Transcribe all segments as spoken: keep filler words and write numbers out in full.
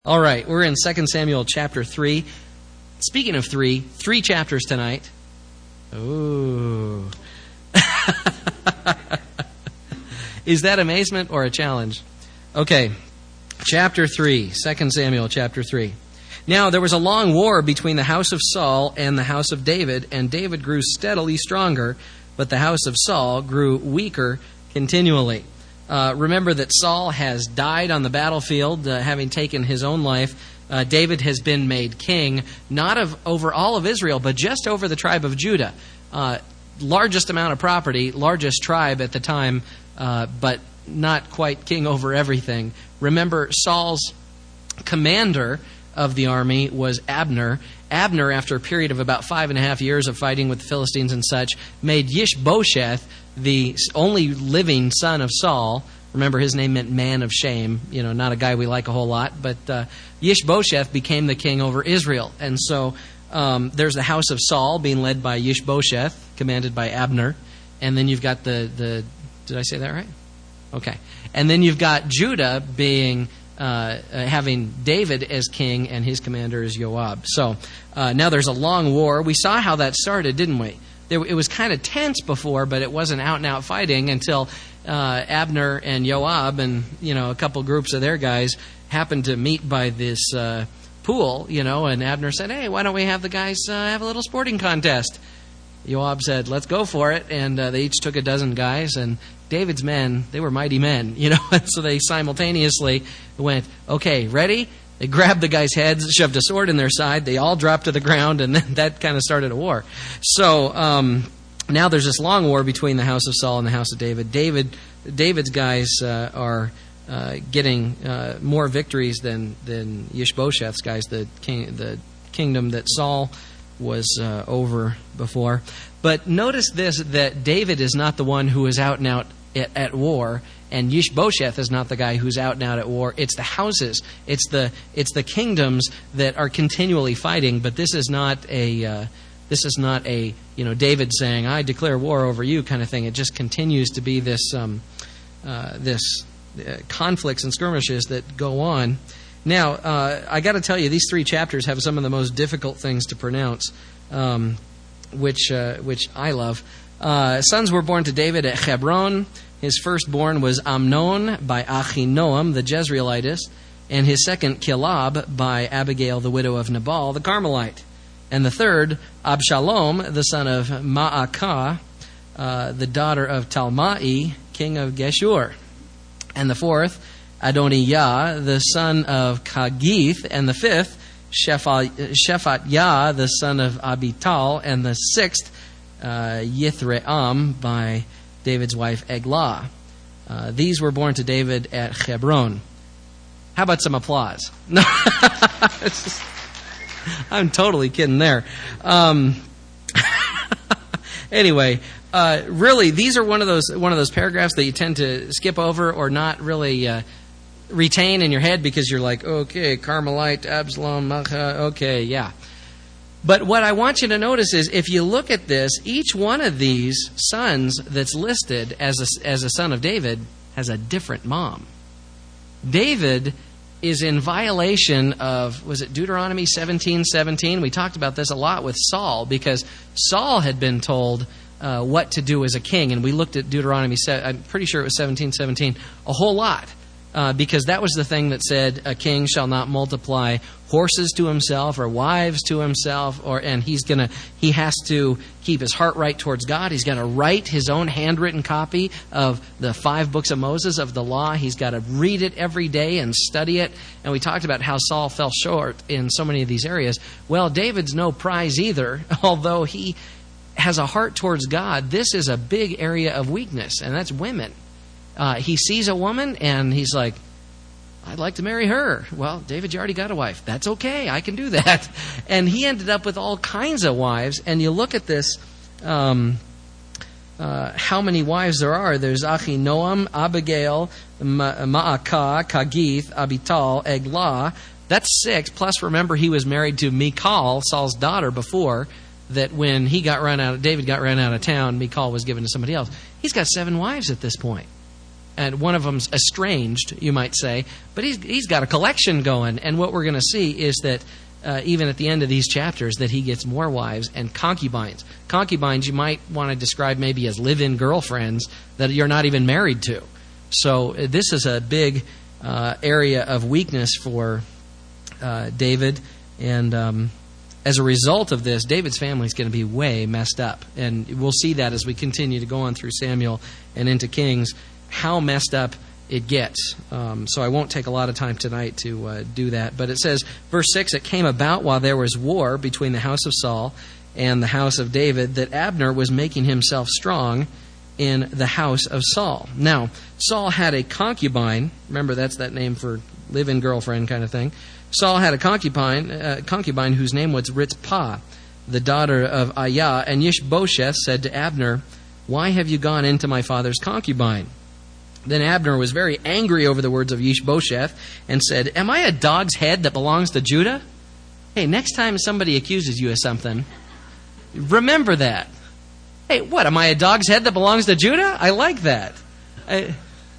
All right, we're in Second Samuel chapter three. Speaking of three, three chapters tonight. Ooh. Is that amazement or a challenge? Okay, chapter three, Second Samuel chapter three. Now, there was a long war between the house of Saul and the house of David, and David grew steadily stronger, but the house of Saul grew weaker continually. Uh, remember that Saul has died on the battlefield, uh, having taken his own life. Uh, David has been made king, not of over all of Israel, but just over the tribe of Judah. Uh, largest amount of property, largest tribe at the time, uh, but not quite king over everything. Remember, Saul's commander of the army was Abner. Abner, after a period of about five and a half years of fighting with the Philistines and such, made Ishbosheth the only living son of Saul. Remember, his name meant man of shame. You know, not a guy we like a whole lot. But uh, Ishbosheth became the king over Israel. And so um, there's the house of Saul being led by Ishbosheth, commanded by Abner. And then you've got the, the did I say that right? Okay. And then you've got Judah being Uh, uh, having David as king, and his commander is Joab. So uh, now there's a long war. We saw how that started, didn't we? There, it was kind of tense before, but it wasn't out-and-out fighting until uh, Abner and Joab and, you know, a couple groups of their guys happened to meet by this uh, pool, you know, and Abner said, hey, why don't we have the guys uh, have a little sporting contest? Joab said, let's go for it, and uh, they each took a dozen guys, and David's men, they were mighty men, you know, and so they simultaneously went, okay, ready? They grabbed the guys' heads, shoved a sword in their side, they all dropped to the ground, and then that kind of started a war. So um, now there's this long war between the house of Saul and the house of David. David, David's guys uh, are uh, getting uh, more victories than than Ishbosheth's guys, the king, the kingdom that Saul was uh, over before. But notice this, that David is not the one who is out and out at, at war, and Ishbosheth is not the guy who's out and out at war. It's the houses, it's the it's the kingdoms that are continually fighting. But this is not a uh, this is not a you know David saying, I declare war over you kind of thing. It just continues to be this um, uh, this uh, conflicts and skirmishes that go on. Now, uh, I got to tell you, these three chapters have some of the most difficult things to pronounce, um, which uh, which I love. Uh, sons were born to David at Hebron. His firstborn was Amnon by Achinoam, the Jezreelitess, and his second, Kilab, by Abigail, the widow of Nabal, the Carmelite. And the third, Abshalom, the son of Maacah, uh, the daughter of Talmai, king of Geshur. And the fourth, Adonijah, the son of Kagith, and the fifth, Shephatiyah, the son of Abital, and the sixth, uh, Yithream, by David's wife Eglah. Uh, these were born to David at Hebron. How about some applause? No, just, I'm totally kidding there. Um, anyway, uh, really, these are one of those one of those paragraphs that you tend to skip over or not really Uh, retain in your head because you're like, okay, Carmelite, Absalom, Maacah, okay, yeah. But what I want you to notice is if you look at this, each one of these sons that's listed as a, as a son of David has a different mom. David is in violation of, was it Deuteronomy seventeen seventeen? We talked about this a lot with Saul because Saul had been told uh, what to do as a king, and we looked at Deuteronomy, I'm pretty sure it was seventeen seventeen, a whole lot. Uh, because that was the thing that said a king shall not multiply horses to himself or wives to himself, or and he's gonna he has to keep his heart right towards God. He's got to write his own handwritten copy of the five books of Moses of the law. He's got to read it every day and study it. And we talked about how Saul fell short in so many of these areas. Well, David's no prize either, although he has a heart towards God. This is a big area of weakness, and that's women. Uh, he sees a woman and he's like, I'd like to marry her. Well, David, you already got a wife. That's okay. I can do that. And he ended up with all kinds of wives. And you look at this, um, uh, how many wives there are. There's Achinoam, Abigail, Ma- Maacah, Kagith, Abital, Eglah. That's six. Plus, remember, he was married to Michal, Saul's daughter, before. That when he got run out, David got run out of town, Michal was given to somebody else. He's got seven wives at this point. and one of them's estranged, you might say, but he's he's got a collection going. And what we're going to see is that uh, even at the end of these chapters, that he gets more wives and concubines. Concubines you might want to describe maybe as live-in girlfriends that you're not even married to. So uh, this is a big uh, area of weakness for uh, David, and um, as a result of this, David's family is going to be way messed up. And we'll see that as we continue to go on through Samuel and into Kings, how messed up it gets. Um, so I won't take a lot of time tonight to uh, do that. But it says, verse six, it came about while there was war between the house of Saul and the house of David that Abner was making himself strong in the house of Saul. Now, Saul had a concubine. Remember, that's that name for live-in girlfriend kind of thing. Saul had a concubine, uh, concubine whose name was Rizpah, the daughter of Aiah. And Ishbosheth said to Abner, "Why have you gone into my father's concubine?" Then Abner was very angry over the words of Ishbosheth and said, "Am I a dog's head that belongs to Judah?" Hey, next time somebody accuses you of something, remember that. Hey, what, am I a dog's head that belongs to Judah? I like that. I,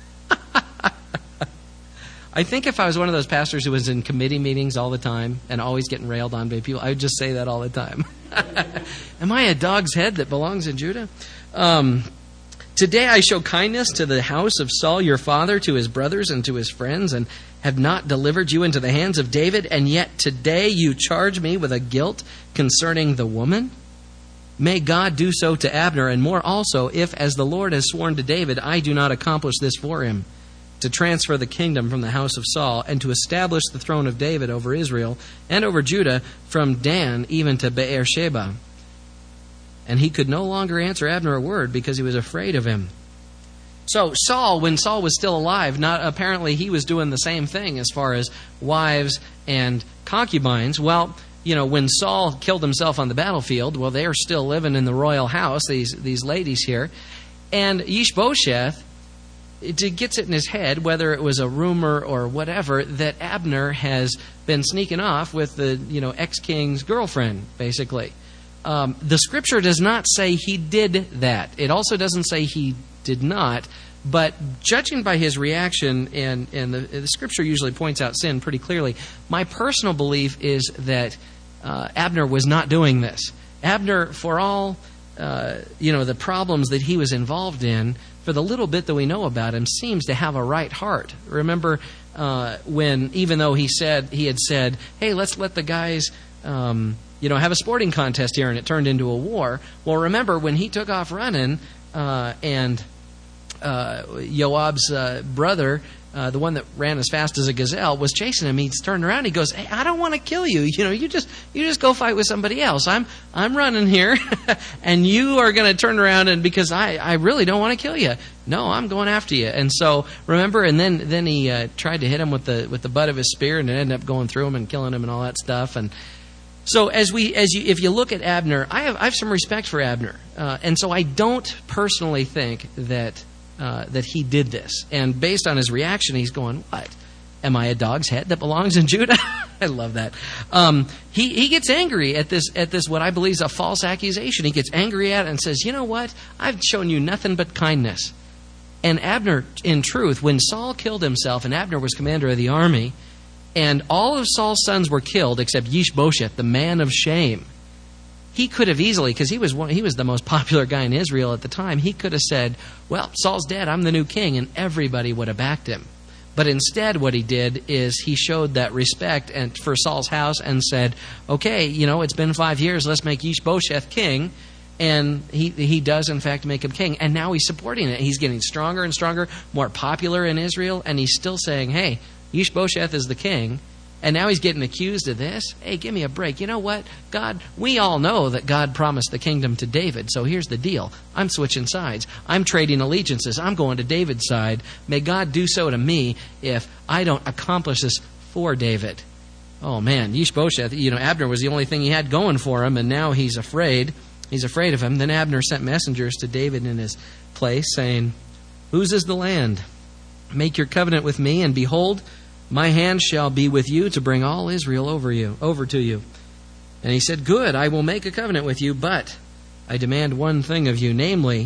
I think if I was one of those pastors who was in committee meetings all the time and always getting railed on by people, I would just say that all the time. Am I a dog's head that belongs in Judah? Um, Today I show kindness to the house of Saul your father, to his brothers and to his friends, and have not delivered you into the hands of David, and yet today you charge me with a guilt concerning the woman? May God do so to Abner, and more also, if, as the Lord has sworn to David, I do not accomplish this for him, to transfer the kingdom from the house of Saul, and to establish the throne of David over Israel and over Judah, from Dan even to Beersheba. And he could no longer answer Abner a word because he was afraid of him. So Saul, when Saul was still alive, not apparently he was doing the same thing as far as wives and concubines. Well, you know, when Saul killed himself on the battlefield, well, they are still living in the royal house, these these ladies here. And Ishbosheth, it gets it in his head, whether it was a rumor or whatever, that Abner has been sneaking off with the, you know, ex-king's girlfriend, basically. Um, the Scripture does not say he did that. It also doesn't say he did not. But judging by his reaction, and, and the, the Scripture usually points out sin pretty clearly, my personal belief is that uh, Abner was not doing this. Abner, for all uh, you know, the problems that he was involved in, for the little bit that we know about him, seems to have a right heart. Remember uh, when, even though he said he had said, "Hey, let's let the guys." Um, you know, have a sporting contest here, and it turned into a war. Well, remember, when he took off running, uh, and uh, Joab's uh, brother, uh, the one that ran as fast as a gazelle, was chasing him, he's turned around, he goes, "Hey, I don't want to kill you. You know, you just you just go fight with somebody else. I'm I'm running here, and you are going to turn around, and because I, I really don't want to kill you. No, I'm going after you." And so, remember, and then then he uh, tried to hit him with the with the butt of his spear, and it ended up going through him and killing him and all that stuff. And So as we, as you, if you look at Abner, I have, I have some respect for Abner, uh, and so I don't personally think that uh, that he did this. And based on his reaction, he's going, "What? Am I a dog's head that belongs in Judah?" I love that. Um, he he gets angry at this at this what I believe is a false accusation. He gets angry at it and says, "You know what? I've shown you nothing but kindness." And Abner, in truth, when Saul killed himself, and Abner was commander of the army, and all of Saul's sons were killed except Ishbosheth, the man of shame. He could have easily, because he was one, he was the most popular guy in Israel at the time, he could have said, "Well, Saul's dead, I'm the new king," and everybody would have backed him. But instead what he did is he showed that respect and for Saul's house and said, "Okay, you know, it's been five years, let's make Ishbosheth king." And he he does, in fact, make him king. And now he's supporting it. He's getting stronger and stronger, more popular in Israel, and he's still saying, "Hey, Ishbosheth is the king." And now he's getting accused of this. Hey, give me a break. You know what? God, we all know that God promised the kingdom to David. So here's the deal. I'm switching sides. I'm trading allegiances. I'm going to David's side. May God do so to me if I don't accomplish this for David. Oh, man. Ishbosheth, you know, Abner was the only thing he had going for him, and now he's afraid. He's afraid of him. Then Abner sent messengers to David in his place, saying, "Whose is the land? Make your covenant with me, and behold, my hand shall be with you to bring all Israel over you, over to you." And he said, "Good, I will make a covenant with you, but I demand one thing of you, namely,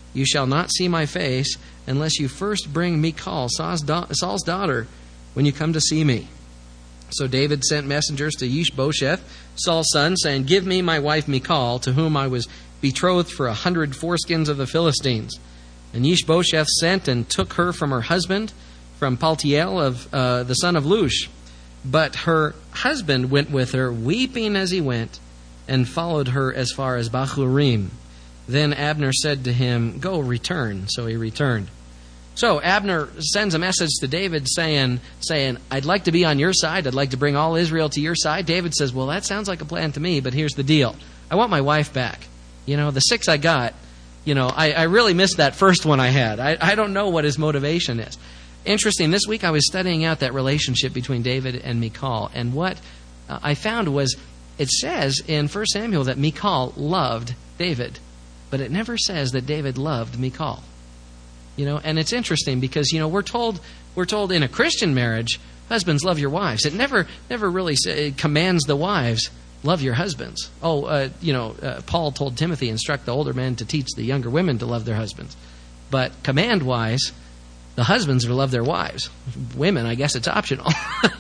you shall not see my face unless you first bring Michal, Saul's daughter, when you come to see me. So David sent messengers to Ishbosheth, Saul's son, saying, give me my wife Michal, to whom I was betrothed for a hundred foreskins of the Philistines. And Ishbosheth sent and took her from her husband, from Paltiel of uh, the son of Lush. But her husband went with her, weeping as he went, and followed her as far as Bahurim. Then Abner said to him, go, return. So he returned. So Abner sends a message to David saying, saying, I'd like to be on your side. I'd like to bring all Israel to your side. David says, well, that sounds like a plan to me, but here's the deal. I want my wife back. You know, the six I got, you know, I, I really missed that first one I had. I, I don't know what his motivation is. Interesting, this week I was studying out that relationship between David and Michal, and what uh, I found was it says in First Samuel that Michal loved David, but it never says that David loved Michal. You know, and it's interesting because, you know, we're told we're told in a Christian marriage, husbands, love your wives. It never never really say, it commands the wives, love your husbands. Oh, uh, you know, uh, Paul told Timothy, instruct the older men to teach the younger women to love their husbands. But command-wise, the husbands are to love their wives. Women, I guess it's optional.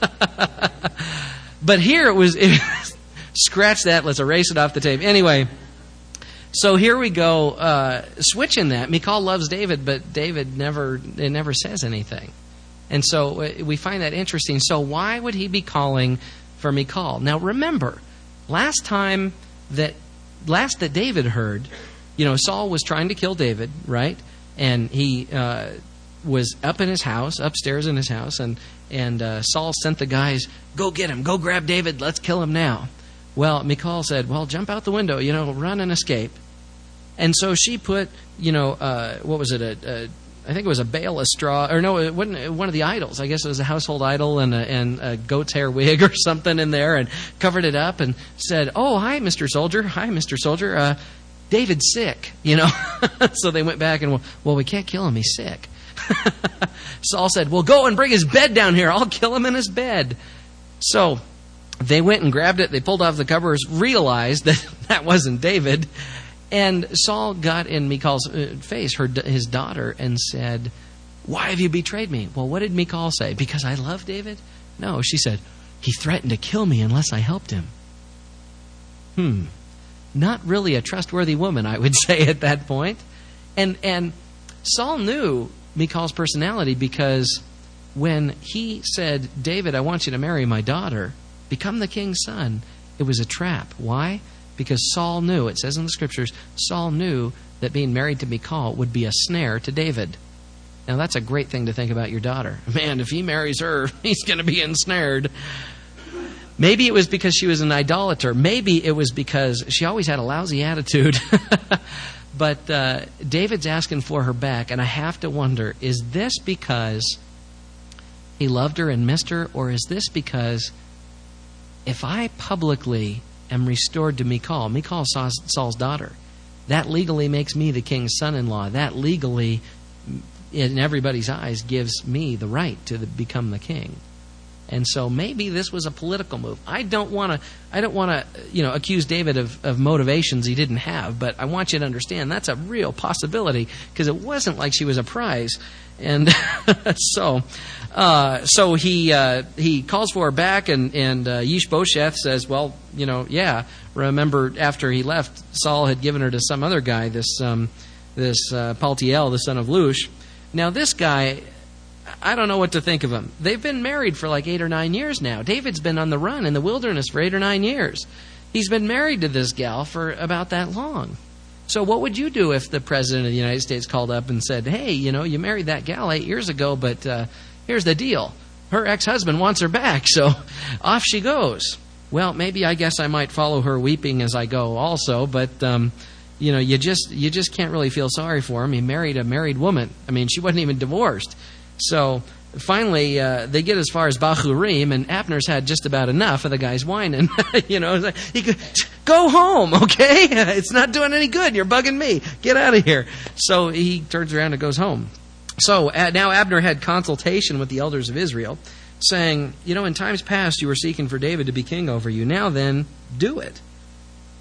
But here it was, it, scratch that, let's erase it off the tape. Anyway, so here we go, uh, switching that. Michal loves David, but David never, it never says anything. And so we find that interesting. So why would he be calling for Michal? Now remember, last time that, last that David heard, you know, Saul was trying to kill David, right? And he uh, was up in his house, upstairs in his house, and, and uh, Saul sent the guys, go get him, go grab David, let's kill him now. Well, Michal said, well, jump out the window, you know, run and escape. And so she put, you know, uh, what was it, a, a, I think it was a bale of straw, or no, it wasn't one of the idols. I guess it was a household idol and a, and a goat's hair wig or something in there, and covered it up and said, oh, hi, Mister Soldier, hi, Mister Soldier, uh, David's sick, you know. So they went back and, well, we can't kill him, he's sick. Saul said, well, go and bring his bed down here, I'll kill him in his bed. So they went and grabbed it. They pulled off the covers, realized that that wasn't David. And Saul got in Michal's face, her, his daughter, and said, why have you betrayed me? Well, what did Michal say? Because I love David? No, she said, he threatened to kill me unless I helped him. Hmm. Not really a trustworthy woman, I would say at that point. And, and Saul knew Michal's personality because when he said, David, I want you to marry my daughter, become the king's son, it was a trap. Why? Because Saul knew, it says in the scriptures, Saul knew that being married to Michal would be a snare to David. Now that's a great thing to think about your daughter. Man, if he marries her, he's going to be ensnared. Maybe it was because she was an idolater. Maybe it was because she always had a lousy attitude. But uh, David's asking for her back, and I have to wonder, is this because he loved her and missed her, or is this because if I publicly am restored to Michal, Michal Saul's, Saul's daughter, that legally makes me the king's son-in-law. That legally, in everybody's eyes, gives me the right to the, become the king. And so maybe this was a political move. I don't want to, I don't want to, you know, accuse David of, of motivations he didn't have, but I want you to understand that's a real possibility because it wasn't like she was a prize. And so, uh, so he uh, he calls for her back, and and uh, Ishbosheth says, well, you know, yeah. Remember, after he left, Saul had given her to some other guy, this um, this uh, Paltiel, the son of Lush. Now, this guy, I don't know what to think of him. They've been married for like eight or nine years now. David's been on the run in the wilderness for eight or nine years. He's been married to this gal for about that long. So what would you do if the president of the United States called up and said, hey, you know, you married that gal eight years ago, but uh, here's the deal. Her ex-husband wants her back, so off she goes. Well, maybe I guess I might follow her weeping as I go also, but, um, you know, you just you just can't really feel sorry for him. He married a married woman. I mean, she wasn't even divorced. So finally, uh, they get as far as Bahurim, and Abner's had just about enough of the guy's whining. You know, he could, go home, okay? It's not doing any good. You're bugging me. Get out of here. So he turns around and goes home. So uh, now Abner had consultation with the elders of Israel, saying, you know, in times past you were seeking for David to be king over you. Now then, do it.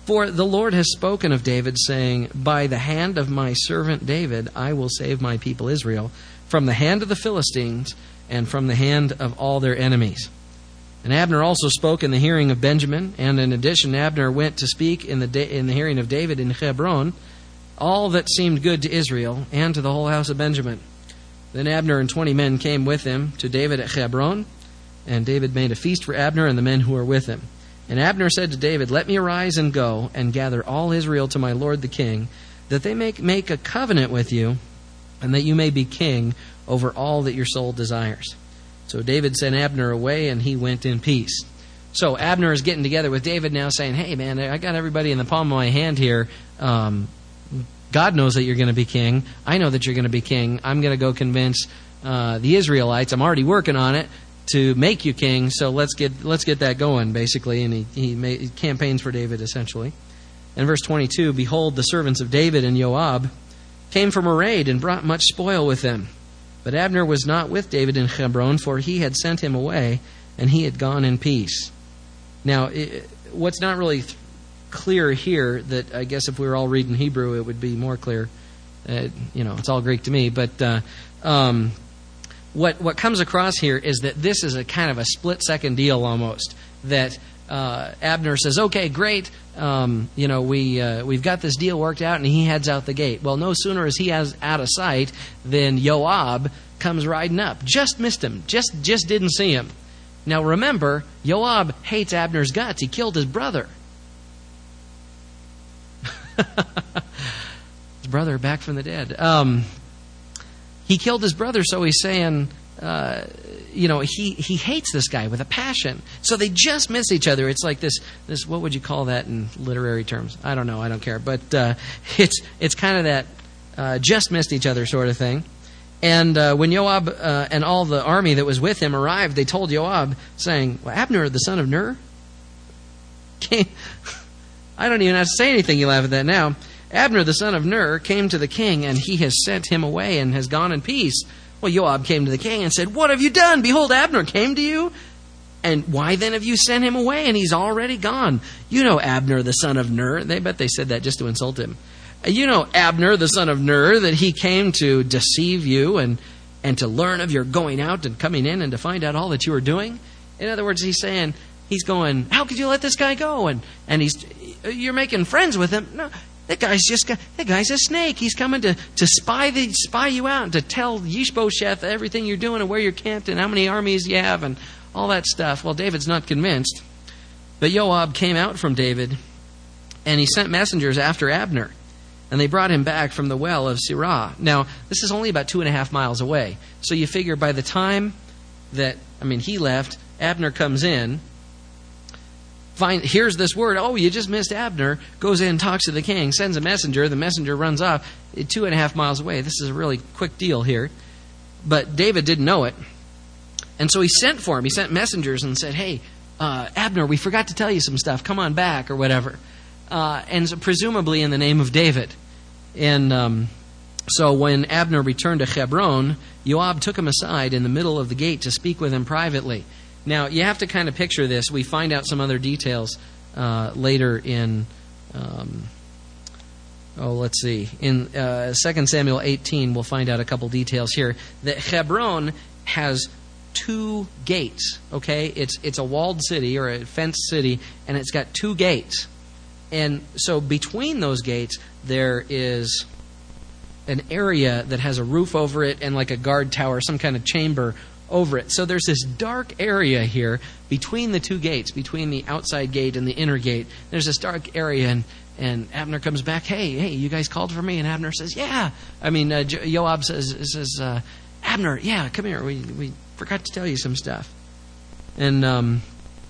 For the Lord has spoken of David, saying, By the hand of my servant David I will save my people Israel from the hand of the Philistines and from the hand of all their enemies. And Abner also spoke in the hearing of Benjamin, and in addition Abner went to speak in the da- in the hearing of David in Hebron all that seemed good to Israel and to the whole house of Benjamin. Then Abner and twenty men came with him to David at Hebron, and David made a feast for Abner and the men who were with him. And Abner said to David, Let me arise and go and gather all Israel to my lord the king, that they may make a covenant with you, and that you may be king over all that your soul desires. So David sent Abner away, and he went in peace. So Abner is getting together with David now, saying, Hey, man, I got everybody in the palm of my hand here. Um, God knows that you're going to be king. I know that you're going to be king. I'm going to go convince uh, the Israelites. I'm already working on it to make you king. So let's get let's get that going, basically. And he he, made, he campaigns for David, essentially. In verse twenty-two, Behold, the servants of David and Joab came from a raid and brought much spoil with them. But Abner was not with David in Hebron, for he had sent him away, and he had gone in peace. Now, it, what's not really th- clear here, that I guess if we were all reading Hebrew, it would be more clear. Uh, you know, it's all Greek to me. But uh, um, what what comes across here is that this is a kind of a split-second deal almost. That uh, Abner says, "Okay, great. Um, you know, we uh, we've got this deal worked out," and he heads out the gate. Well, no sooner is he has out of sight than Joab comes riding up. Just missed him. Just just didn't see him. Now remember, Joab hates Abner's guts. He killed his brother. His brother back from the dead. Um, he killed his brother, so he's saying, uh, you know, he, he hates this guy with a passion. So they just miss each other. It's like this, this. What would you call that in literary terms? I don't know. I don't care. But uh, it's it's kind of that uh, just missed each other sort of thing. And uh, when Joab uh, and all the army that was with him arrived, they told Joab, saying, well, Abner, the son of Ner? Came. I don't even have to say anything. You laugh at that now. Abner, the son of Ner, came to the king, and he has sent him away and has gone in peace. Well, Joab came to the king and said, What have you done? Behold, Abner came to you. And why then have you sent him away? And he's already gone. You know Abner, the son of Ner. They bet they said that just to insult him. You know Abner, the son of Ner, that he came to deceive you and, and to learn of your going out and coming in and to find out all that you were doing. In other words, he's saying, he's going, how could you let this guy go? And and he's you're making friends with him. No, that guy's just that guy's a snake. He's coming to, to spy the spy you out and to tell Ishbosheth everything you're doing and where you're camped and how many armies you have and all that stuff. Well, David's not convinced. But Joab came out from David, and he sent messengers after Abner. And they brought him back from the well of Sirah. Now, this is only about two and a half miles away. So you figure by the time that, I mean, he left, Abner comes in, find, hears this word, oh, you just missed Abner, goes in, talks to the king, sends a messenger, the messenger runs off, two and a half miles away. This is a really quick deal here. But David didn't know it. And so he sent for him. He sent messengers and said, hey, uh, Abner, we forgot to tell you some stuff. Come on back, or whatever. Uh, and so presumably in the name of David. And um, so when Abner returned to Hebron, Joab took him aside in the middle of the gate to speak with him privately. Now, you have to kind of picture this. We find out some other details uh, later in, um, oh, let's see. In uh, Second Samuel eighteen, we'll find out a couple details here. That Hebron has two gates, okay? It's, it's a walled city or a fenced city, and it's got two gates. And so between those gates, there is an area that has a roof over it and like a guard tower, some kind of chamber over it. So there's this dark area here between the two gates, between the outside gate and the inner gate. There's this dark area, and, and Abner comes back, hey, hey, you guys called for me? And Abner says, yeah. I mean, uh, Joab says, says uh, Abner, yeah, come here. We, we forgot to tell you some stuff. And... um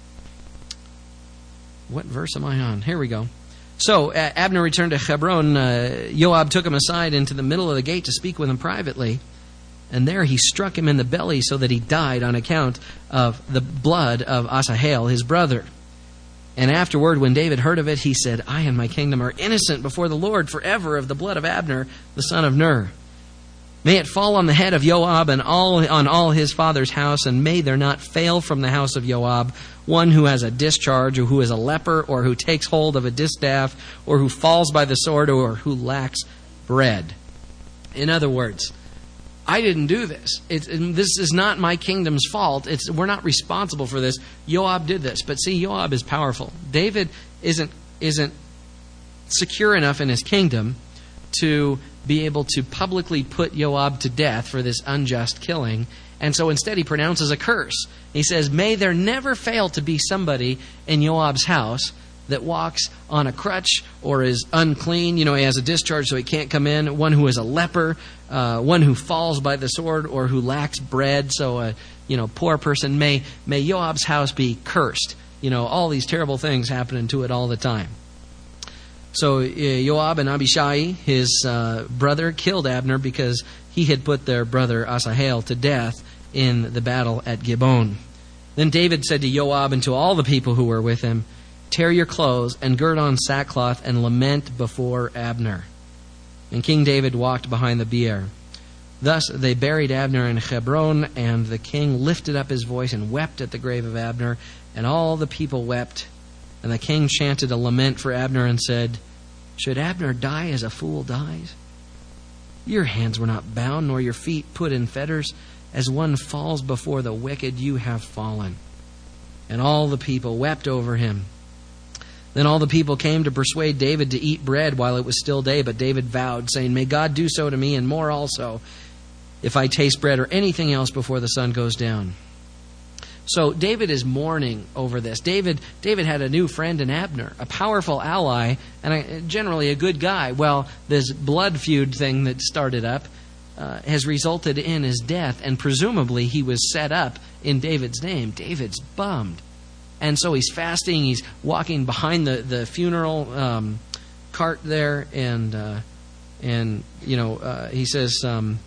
What verse am I on? Here we go. So, uh, Abner returned to Hebron. Uh, Joab took him aside into the middle of the gate to speak with him privately. And there he struck him in the belly so that he died on account of the blood of Asahel, his brother. And afterward, when David heard of it, he said, I and my kingdom are innocent before the Lord forever of the blood of Abner, the son of Ner. May it fall on the head of Joab and all on all his father's house, and may there not fail from the house of Joab one who has a discharge, or who is a leper, or who takes hold of a distaff, or who falls by the sword, or who lacks bread." In other words, I didn't do this. It's, this is not my kingdom's fault. It's, we're not responsible for this. Joab did this. But see, Joab is powerful. David isn't isn't secure enough in his kingdom to be able to publicly put Joab to death for this unjust killing. And so instead he pronounces a curse. He says, "May there never fail to be somebody in Joab's house that walks on a crutch or is unclean." You know, he has a discharge so he can't come in. One who is a leper, uh, one who falls by the sword, or who lacks bread, so a you know poor person. May may Joab's house be cursed. You know, all these terrible things happening to it all the time. So uh, Joab and Abishai, his uh, brother, killed Abner because he had put their brother Asahel to death in the battle at Gibeon. Then David said to Joab and to all the people who were with him, "Tear your clothes and gird on sackcloth and lament before Abner." And King David walked behind the bier. Thus they buried Abner in Hebron, and the king lifted up his voice and wept at the grave of Abner, and all the people wept. And the king chanted a lament for Abner and said, "Should Abner die as a fool dies? Your hands were not bound, nor your feet put in fetters. As one falls before the wicked, you have fallen." And all the people wept over him. Then all the people came to persuade David to eat bread while it was still day. But David vowed, saying, "May God do so to me, and more also, if I taste bread or anything else before the sun goes down." So David is mourning over this. David David had a new friend in Abner, a powerful ally, and a, generally a good guy. Well, this blood feud thing that started up uh, has resulted in his death, and presumably he was set up in David's name. David's bummed. And so he's fasting, he's walking behind the, the funeral um, cart there, and, uh, and you know, uh, he says... Um,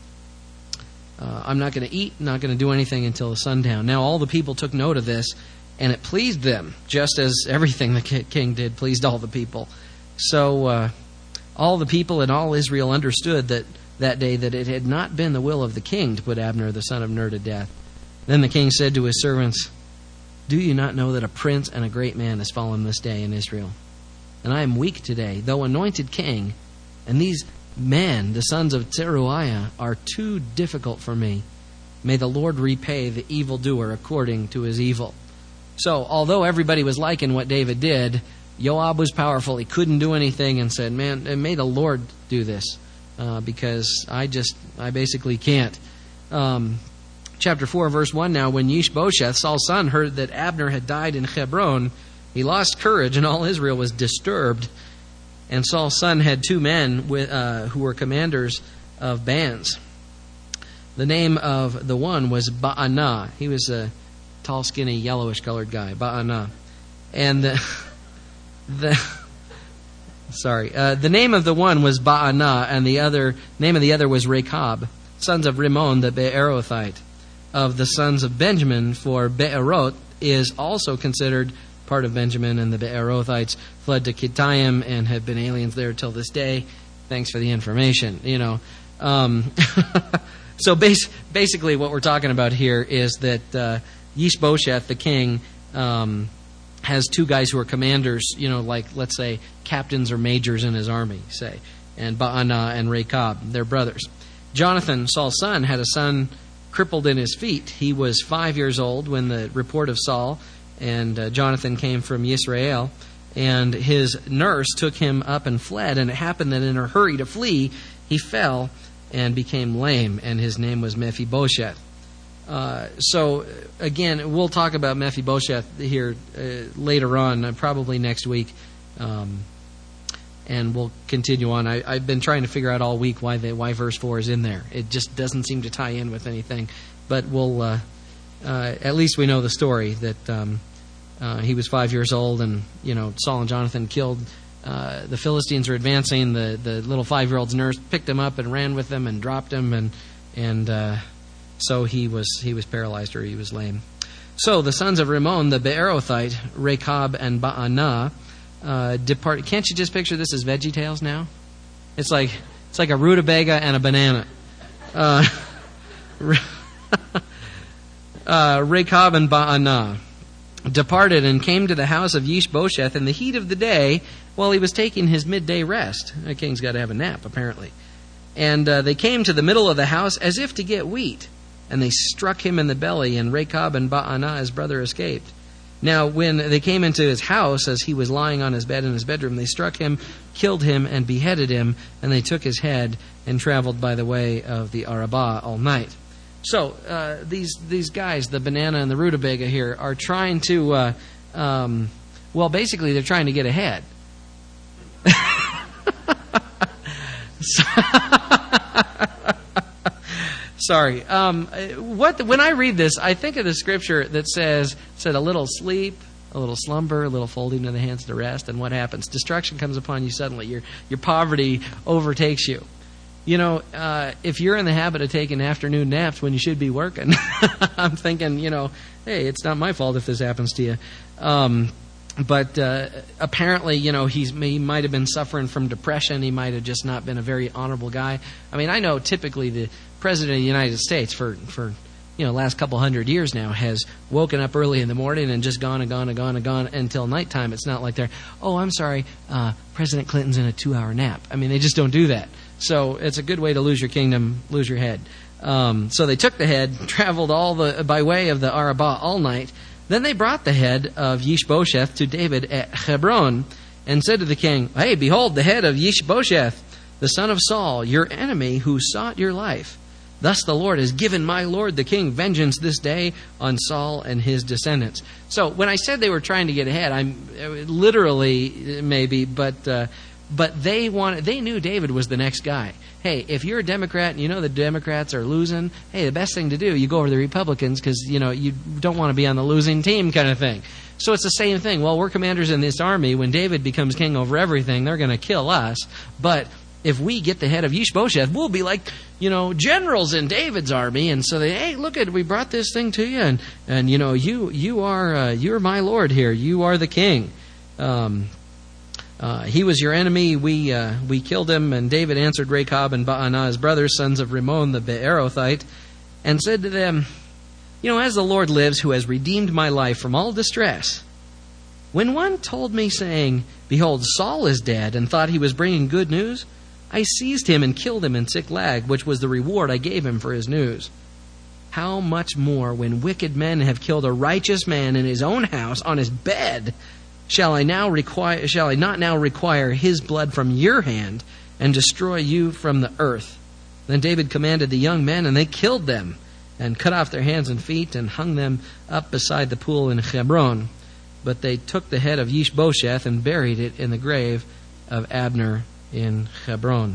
Uh, I'm not going to eat, not going to do anything until the sundown. Now all the people took note of this, and it pleased them, just as everything the king did pleased all the people. So uh, all the people and all Israel understood that that day that it had not been the will of the king to put Abner, the son of Ner, to death. Then the king said to his servants, "Do you not know that a prince and a great man has fallen this day in Israel? And I am weak today, though anointed king, and these men, the sons of Zeruiah, are too difficult for me. May the Lord repay the evildoer according to his evil." So, although everybody was liking what David did, Joab was powerful. He couldn't do anything and said, "Man, may the Lord do this, uh, because I just, I basically can't." Um, chapter four, verse one now, when Ishbosheth, Saul's son, heard that Abner had died in Hebron, he lost courage, and all Israel was disturbed. And Saul's son had two men with, uh, who were commanders of bands. The name of the one was Ba'anah. He was a tall, skinny, yellowish-colored guy, Ba'anah. And the, the sorry, uh, the name of the one was Ba'anah, and the other name of the other was Rechab, sons of Rimmon the Beerothite. Of the sons of Benjamin, for Beeroth is also considered part of Benjamin, and the Beerothites fled to Kittayim and have been aliens there till this day. Thanks for the information. You know, um, so bas- basically, what we're talking about here is that uh, Ishbosheth, the king, um, has two guys who are commanders. You know, like let's say captains or majors in his army, say, and Ba'anah and Rechab, they're brothers. Jonathan, Saul's son, had a son crippled in his feet. He was five years old when the report of Saul and uh, Jonathan came from Yisrael, and his nurse took him up and fled, and it happened that in her hurry to flee, he fell and became lame, and his name was Mephibosheth. Uh, so, again, we'll talk about Mephibosheth here uh, later on, uh, probably next week, um, and we'll continue on. I, I've been trying to figure out all week why the, why verse four is in there. It just doesn't seem to tie in with anything, but we'll uh, uh, at least we know the story that um, Uh, he was five years old, and you know Saul and Jonathan killed. Uh, the Philistines were advancing. The the little five-year-old's nurse picked him up and ran with him and dropped him, and and uh, so he was he was paralyzed, or he was lame. So the sons of Rimmon, the Beerothite, Rechab and Ba'anah, uh, departed. Can't you just picture this as VeggieTales now? It's like it's like a rutabaga and a banana. Uh, uh, Rechab and Baanah departed and came to the house of Ishbosheth in the heat of the day while he was taking his midday rest. A king's got to have a nap, apparently. And uh, they came to the middle of the house as if to get wheat, and they struck him in the belly, and Rechab and Baanah, his brother, escaped. Now, when they came into his house, as he was lying on his bed in his bedroom, they struck him, killed him, and beheaded him, and they took his head and traveled by the way of the Arabah all night. So, uh, these these guys, the banana and the rutabaga here, are trying to, uh, um, well, basically they're trying to get ahead. so, Sorry. Um, what when I read this, I think of the scripture that says, said a little sleep, a little slumber, a little folding of the hands to rest, and what happens? Destruction comes upon you suddenly. Your your poverty overtakes you. You know, uh, if you're in the habit of taking afternoon naps when you should be working, I'm thinking, you know, hey, it's not my fault if this happens to you. Um, but uh, apparently, you know, he's, he might have been suffering from depression. He might have just not been a very honorable guy. I mean, I know typically the President of the United States for, for you know, last couple hundred years now has woken up early in the morning and just gone and gone and gone and gone until nighttime. It's not like they're, oh, I'm sorry, uh, President Clinton's in a two-hour nap. I mean, they just don't do that. So it's a good way to lose your kingdom, lose your head. Um, so they took the head, traveled all the by way of the Arabah all night. Then they brought the head of Ishbosheth to David at Hebron and said to the king, hey, behold, the head of Ishbosheth, the son of Saul, your enemy who sought your life. Thus the Lord has given my lord the king vengeance this day on Saul and his descendants. So when I said they were trying to get ahead, I'm literally maybe, but uh, but they wanted, they knew David was the next guy. Hey, if you're a Democrat and you know the Democrats are losing, hey, the best thing to do, you go over to the Republicans because, you know, you don't want to be on the losing team kind of thing. So it's the same thing. Well, we're commanders in this army. When David becomes king over everything, they're going to kill us. But if we get the head of Ishbosheth, we'll be like, you know, generals in David's army. And so they, hey, look at, we brought this thing to you, and and you know, you you are uh, you're my lord here. You are the king. Um, uh, he was your enemy. We uh, we killed him. And David answered Rechab and Baanah, his brothers, sons of Rimmon the Beerothite, and said to them, you know, as the Lord lives, who has redeemed my life from all distress, when one told me, saying, behold, Saul is dead, and thought he was bringing good news, I seized him and killed him in Ziklag, which was the reward I gave him for his news. How much more, when wicked men have killed a righteous man in his own house on his bed, shall I now require? Shall I not now require his blood from your hand and destroy you from the earth? Then David commanded the young men, and they killed them, and cut off their hands and feet, and hung them up beside the pool in Hebron. But they took the head of Ishbosheth and buried it in the grave of Abner in Hebron.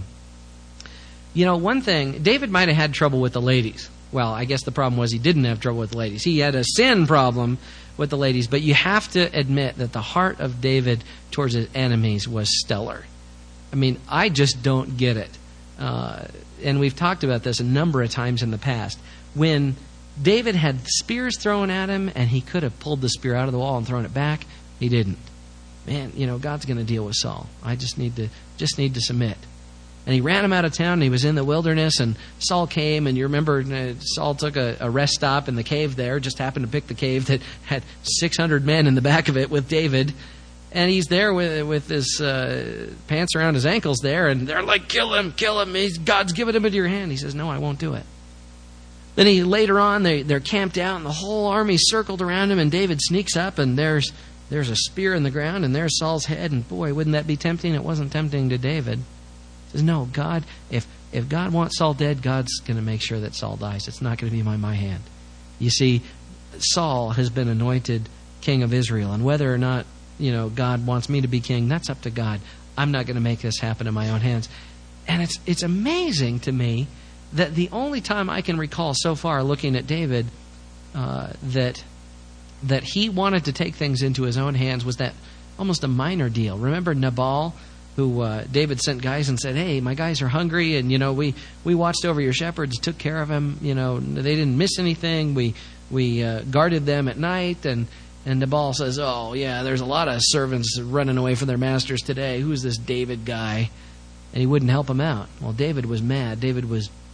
You know, one thing, David might have had trouble with the ladies. Well, I guess the problem was he didn't have trouble with the ladies. He had a sin problem with the ladies, but you have to admit that the heart of David towards his enemies was stellar. I mean, I just don't get it. Uh, and we've talked about this a number of times in the past. When David had spears thrown at him and he could have pulled the spear out of the wall and thrown it back, he didn't. Man, you know, God's going to deal with Saul. I just need to just need to submit. And he ran him out of town, and he was in the wilderness, and Saul came, and you remember uh, Saul took a, a rest stop in the cave there, just happened to pick the cave that had six hundred men in the back of it with David, and he's there with with his uh, pants around his ankles there, and they're like, kill him, kill him, He's, God's given him into your hand. He says, no, I won't do it. Then he later on, they, they're camped out, and the whole army circled around him, and David sneaks up, and there's there's a spear in the ground, and there's Saul's head, and boy, wouldn't that be tempting? It wasn't tempting to David. He says, no, God, if if God wants Saul dead, God's going to make sure that Saul dies. It's not going to be by my hand. You see, Saul has been anointed king of Israel, and whether or not, you know, God wants me to be king, that's up to God. I'm not going to make this happen in my own hands. And it's it's amazing to me that the only time I can recall so far looking at David uh, that that he wanted to take things into his own hands was that almost a minor deal. Remember Nabal, who uh, David sent guys and said, hey, my guys are hungry, and, you know, we, we watched over your shepherds, took care of them, you know, they didn't miss anything. We we uh, guarded them at night, and, and Nabal says, oh, yeah, there's a lot of servants running away from their masters today. Who's this David guy? And he wouldn't help him out. Well, David was mad. David was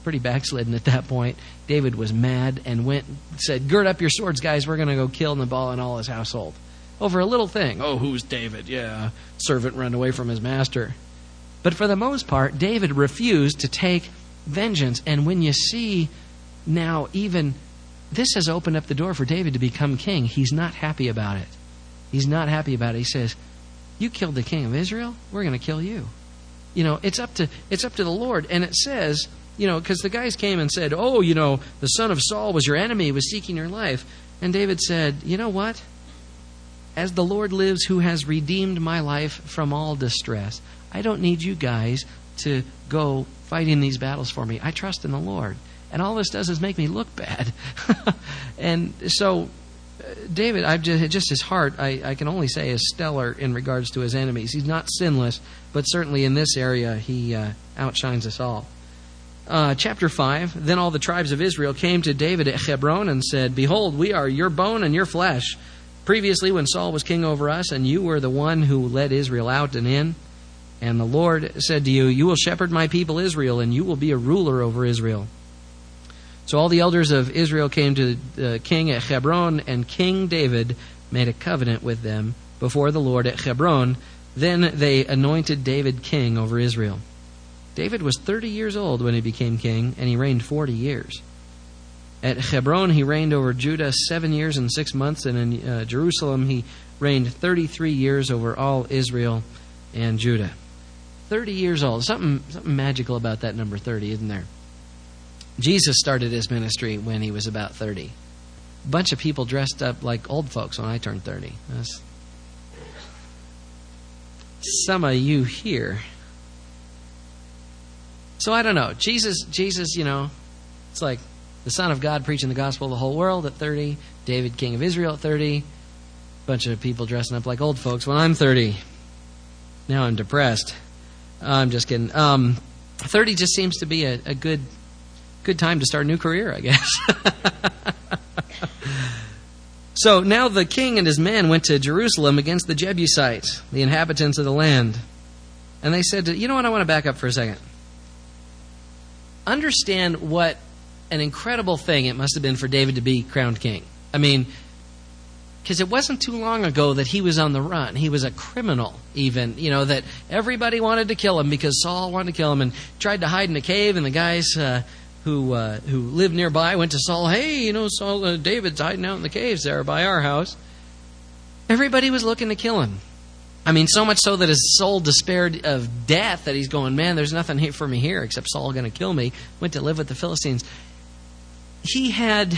pretty backslidden at that point. David was mad and went said, "Gird up your swords, guys. We're going to go kill Nabal and all his household." Over a little thing. Oh, who's David? Yeah, servant run away from his master. But for the most part, David refused to take vengeance. And when you see now, even this has opened up the door for David to become king. He's not happy about it. He's not happy about it. He says, "You killed the king of Israel. We're going to kill you." You know, it's up to it's up to the Lord. And it says, you know, because the guys came and said, "Oh, you know, the son of Saul was your enemy, was seeking your life." And David said, "You know what? As the Lord lives, who has redeemed my life from all distress, I don't need you guys to go fighting these battles for me. I trust in the Lord. And all this does is make me look bad." And so uh, David, I've just, just his heart, I, I can only say, is stellar in regards to his enemies. He's not sinless, but certainly in this area, he uh, outshines us all. Uh, chapter five, "Then all the tribes of Israel came to David at Hebron and said, 'Behold, we are your bone and your flesh. Previously, when Saul was king over us, and you were the one who led Israel out and in, and the Lord said to you, you will shepherd my people Israel, and you will be a ruler over Israel.' So all the elders of Israel came to the king at Hebron, and King David made a covenant with them before the Lord at Hebron. Then they anointed David king over Israel. David was thirty years old when he became king, and he reigned forty years. At Hebron, he reigned over Judah seven years and six months, and in uh, Jerusalem, he reigned thirty-three years over all Israel and Judah. thirty years old. Something, something magical about that number thirty, isn't there? Jesus started his ministry when he was about thirty. A bunch of people dressed up like old folks when I turned thirty. That's some of you here. So I don't know. Jesus, Jesus, you know, it's like the Son of God preaching the gospel to the whole world at thirty. David, king of Israel, at thirty. A bunch of people dressing up like old folks when I'm thirty. Now I'm depressed. I'm just kidding. Um, thirty just seems to be a, a good good time to start a new career, I guess. So now the king and his men went to Jerusalem against the Jebusites, the inhabitants of the land. And they said, you know what, I want to back up for a second. Understand what an incredible thing it must have been for David to be crowned king. I mean, because it wasn't too long ago that he was on the run. He was a criminal, even, you know, that everybody wanted to kill him because Saul wanted to kill him and tried to hide in a cave. And the guys uh, who uh, who lived nearby went to Saul, hey, you know, Saul, uh, David's hiding out in the caves there by our house. Everybody was looking to kill him. I mean, so much so that his soul despaired of death that he's going, man, there's nothing here for me here except Saul going to kill me. Went to live with the Philistines. He had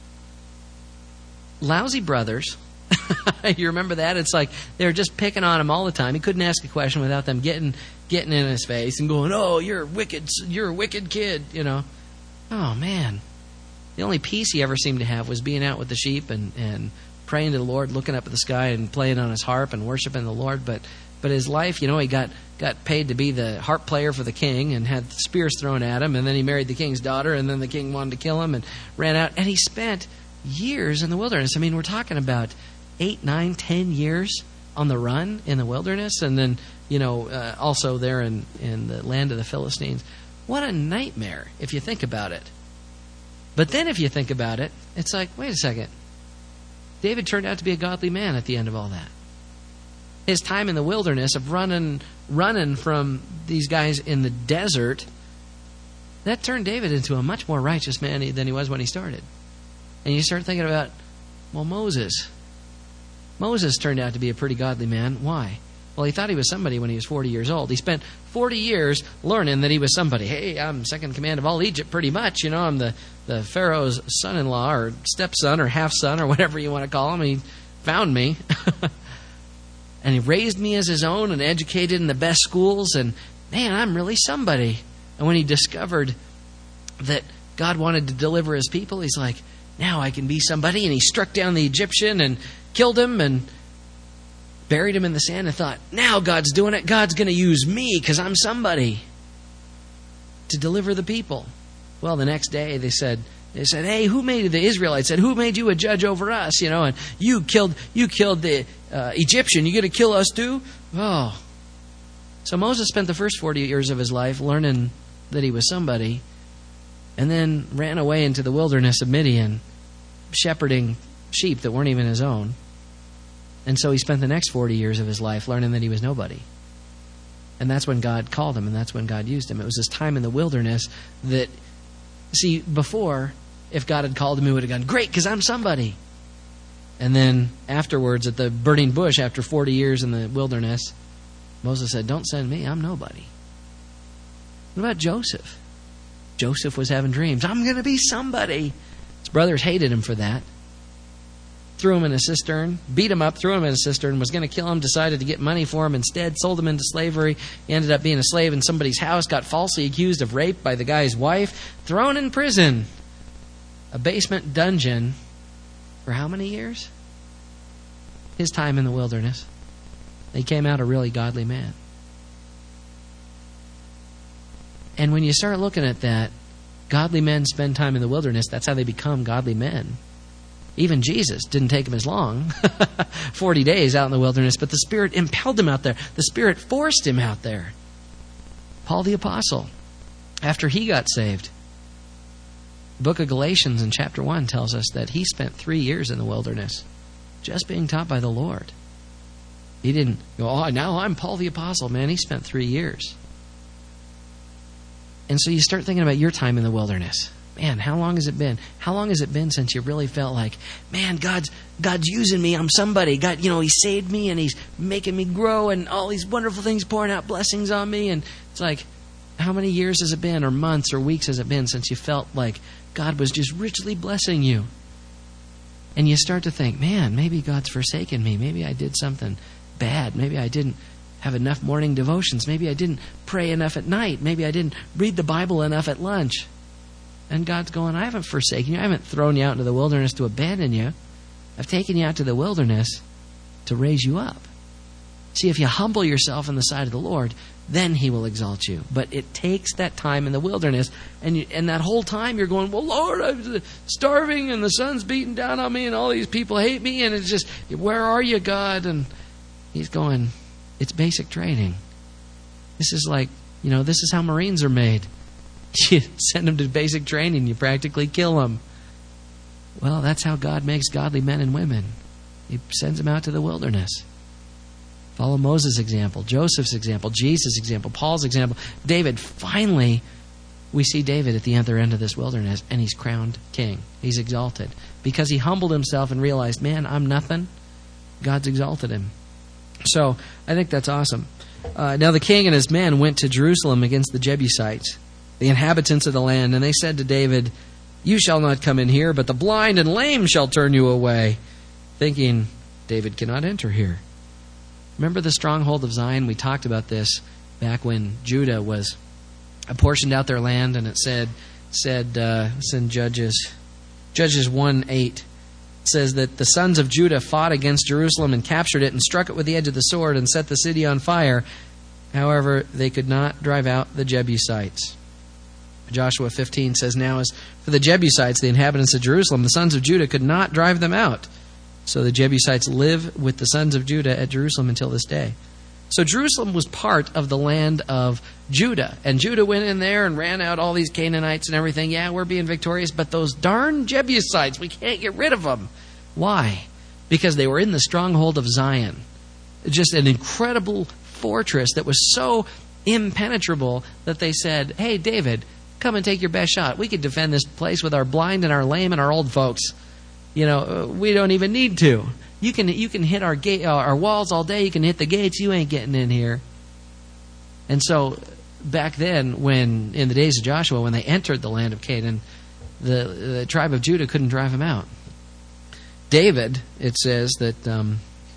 lousy brothers. You remember that? It's like they were just picking on him all the time. He couldn't ask a question without them getting getting in his face and going, "Oh, you're a wicked, you're a wicked kid," you know. Oh man, the only peace he ever seemed to have was being out with the sheep and, and praying to the Lord, looking up at the sky and playing on his harp and worshiping the Lord. But but his life, you know, he got got paid to be the harp player for the king and had spears thrown at him, and then he married the king's daughter, and then the king wanted to kill him and ran out, and he spent years in the wilderness. I mean, we're talking about eight, nine, ten years on the run in the wilderness, and then, you know, uh, also there in, in the land of the Philistines. What a nightmare, if you think about it. But then if you think about it, it's like, wait a second. David turned out to be a godly man at the end of all that. His time in the wilderness of running, running from these guys in the desert, that turned David into a much more righteous man than he was when he started. And you start thinking about, well, Moses. Moses turned out to be a pretty godly man. Why? Well, he thought he was somebody when he was forty years old. He spent forty years learning that he was somebody. Hey, I'm second in command of all Egypt pretty much. You know, I'm the, the Pharaoh's son-in-law or stepson or half-son or whatever you want to call him. He found me. And he raised me as his own and educated in the best schools. And, man, I'm really somebody. And when he discovered that God wanted to deliver his people, he's like, now I can be somebody. And he struck down the Egyptian and killed him and buried him in the sand and thought, now God's doing it. God's going to use me because I'm somebody to deliver the people. Well, the next day they said, they said, hey, who made the Israelites said, who made you a judge over us? You know, and you killed you killed the uh, Egyptian. You going to kill us too? Oh. So Moses spent the first forty years of his life learning that he was somebody. and then ran away into the wilderness of Midian, shepherding sheep that weren't even his own. And so he spent the next forty years of his life learning that he was nobody. And that's when God called him, and that's when God used him. It was this time in the wilderness that, see, before, if God had called him, he would have gone, great, because I'm somebody. And then afterwards, at the burning bush, after forty years in the wilderness, Moses said, don't send me, I'm nobody. What about Joseph? Joseph was having dreams. I'm going to be somebody. His brothers hated him for that. Threw him in a cistern, beat him up, threw him in a cistern, was going to kill him, decided to get money for him instead, sold him into slavery. He ended up being a slave in somebody's house, got falsely accused of rape by the guy's wife, thrown in prison. A basement dungeon for how many years? His time in the wilderness. He came out a really godly man. And when you start looking at that, godly men spend time in the wilderness. That's how they become godly men. Even Jesus didn't take him as long, forty days out in the wilderness, but the Spirit impelled him out there. The Spirit forced him out there. Paul the Apostle, after he got saved, the book of Galatians in chapter one tells us that he spent three years in the wilderness, just being taught by the Lord. He didn't go, oh, now I'm Paul the Apostle. Man, he spent three years. And so you start thinking about your time in the wilderness. Man, how long has it been? How long has it been since you really felt like, man, God's God's using me. I'm somebody. God, you know, He saved me and He's making me grow and all these wonderful things pouring out blessings on me. And it's like, how many years has it been, or months or weeks has it been since you felt like God was just richly blessing you? And you start to think, man, maybe God's forsaken me. Maybe I did something bad. Maybe I didn't have enough morning devotions. Maybe I didn't pray enough at night. Maybe I didn't read the Bible enough at lunch. And God's going, I haven't forsaken you. I haven't thrown you out into the wilderness to abandon you. I've taken you out to the wilderness to raise you up. See, if you humble yourself in the sight of the Lord, then He will exalt you. But it takes that time in the wilderness. And you, and that whole time you're going, well, Lord, I'm starving and the sun's beating down on me and all these people hate me. And it's just, where are you, God? And He's going, it's basic training. This is like, you know, this is how Marines are made. You send them to basic training, you practically kill them. Well, that's how God makes godly men and women. He sends them out to the wilderness. Follow Moses' example, Joseph's example, Jesus' example, Paul's example. David, finally, we see David at the other end of this wilderness, and he's crowned king. He's exalted. Because he humbled himself and realized, man, I'm nothing. God's exalted him. So, I think that's awesome. Uh, now the king and his men went to Jerusalem against the Jebusites, the inhabitants of the land, and they said to David, you shall not come in here, but the blind and lame shall turn you away, thinking, David cannot enter here. Remember the stronghold of Zion? We talked about this back when Judah was apportioned out their land, and it said, said uh, it's in Judges, Judges one eight. It says that the sons of Judah fought against Jerusalem and captured it and struck it with the edge of the sword and set the city on fire. However, they could not drive out the Jebusites. Joshua fifteen says, now as for the Jebusites, the inhabitants of Jerusalem, the sons of Judah could not drive them out. So the Jebusites live with the sons of Judah at Jerusalem until this day. So Jerusalem was part of the land of Judah. And Judah went in there and ran out all these Canaanites and everything. Yeah, we're being victorious, but those darn Jebusites, we can't get rid of them. Why? Because they were in the stronghold of Zion. Just an incredible fortress that was so impenetrable that they said, hey, David, come and take your best shot. We could defend this place with our blind and our lame and our old folks. You know, we don't even need to. You can you can hit our gate, uh, our walls all day. You can hit the gates. You ain't getting in here. And so back then, when in the days of Joshua, when they entered the land of Canaan, the, the tribe of Judah couldn't drive them out. David, it says that um,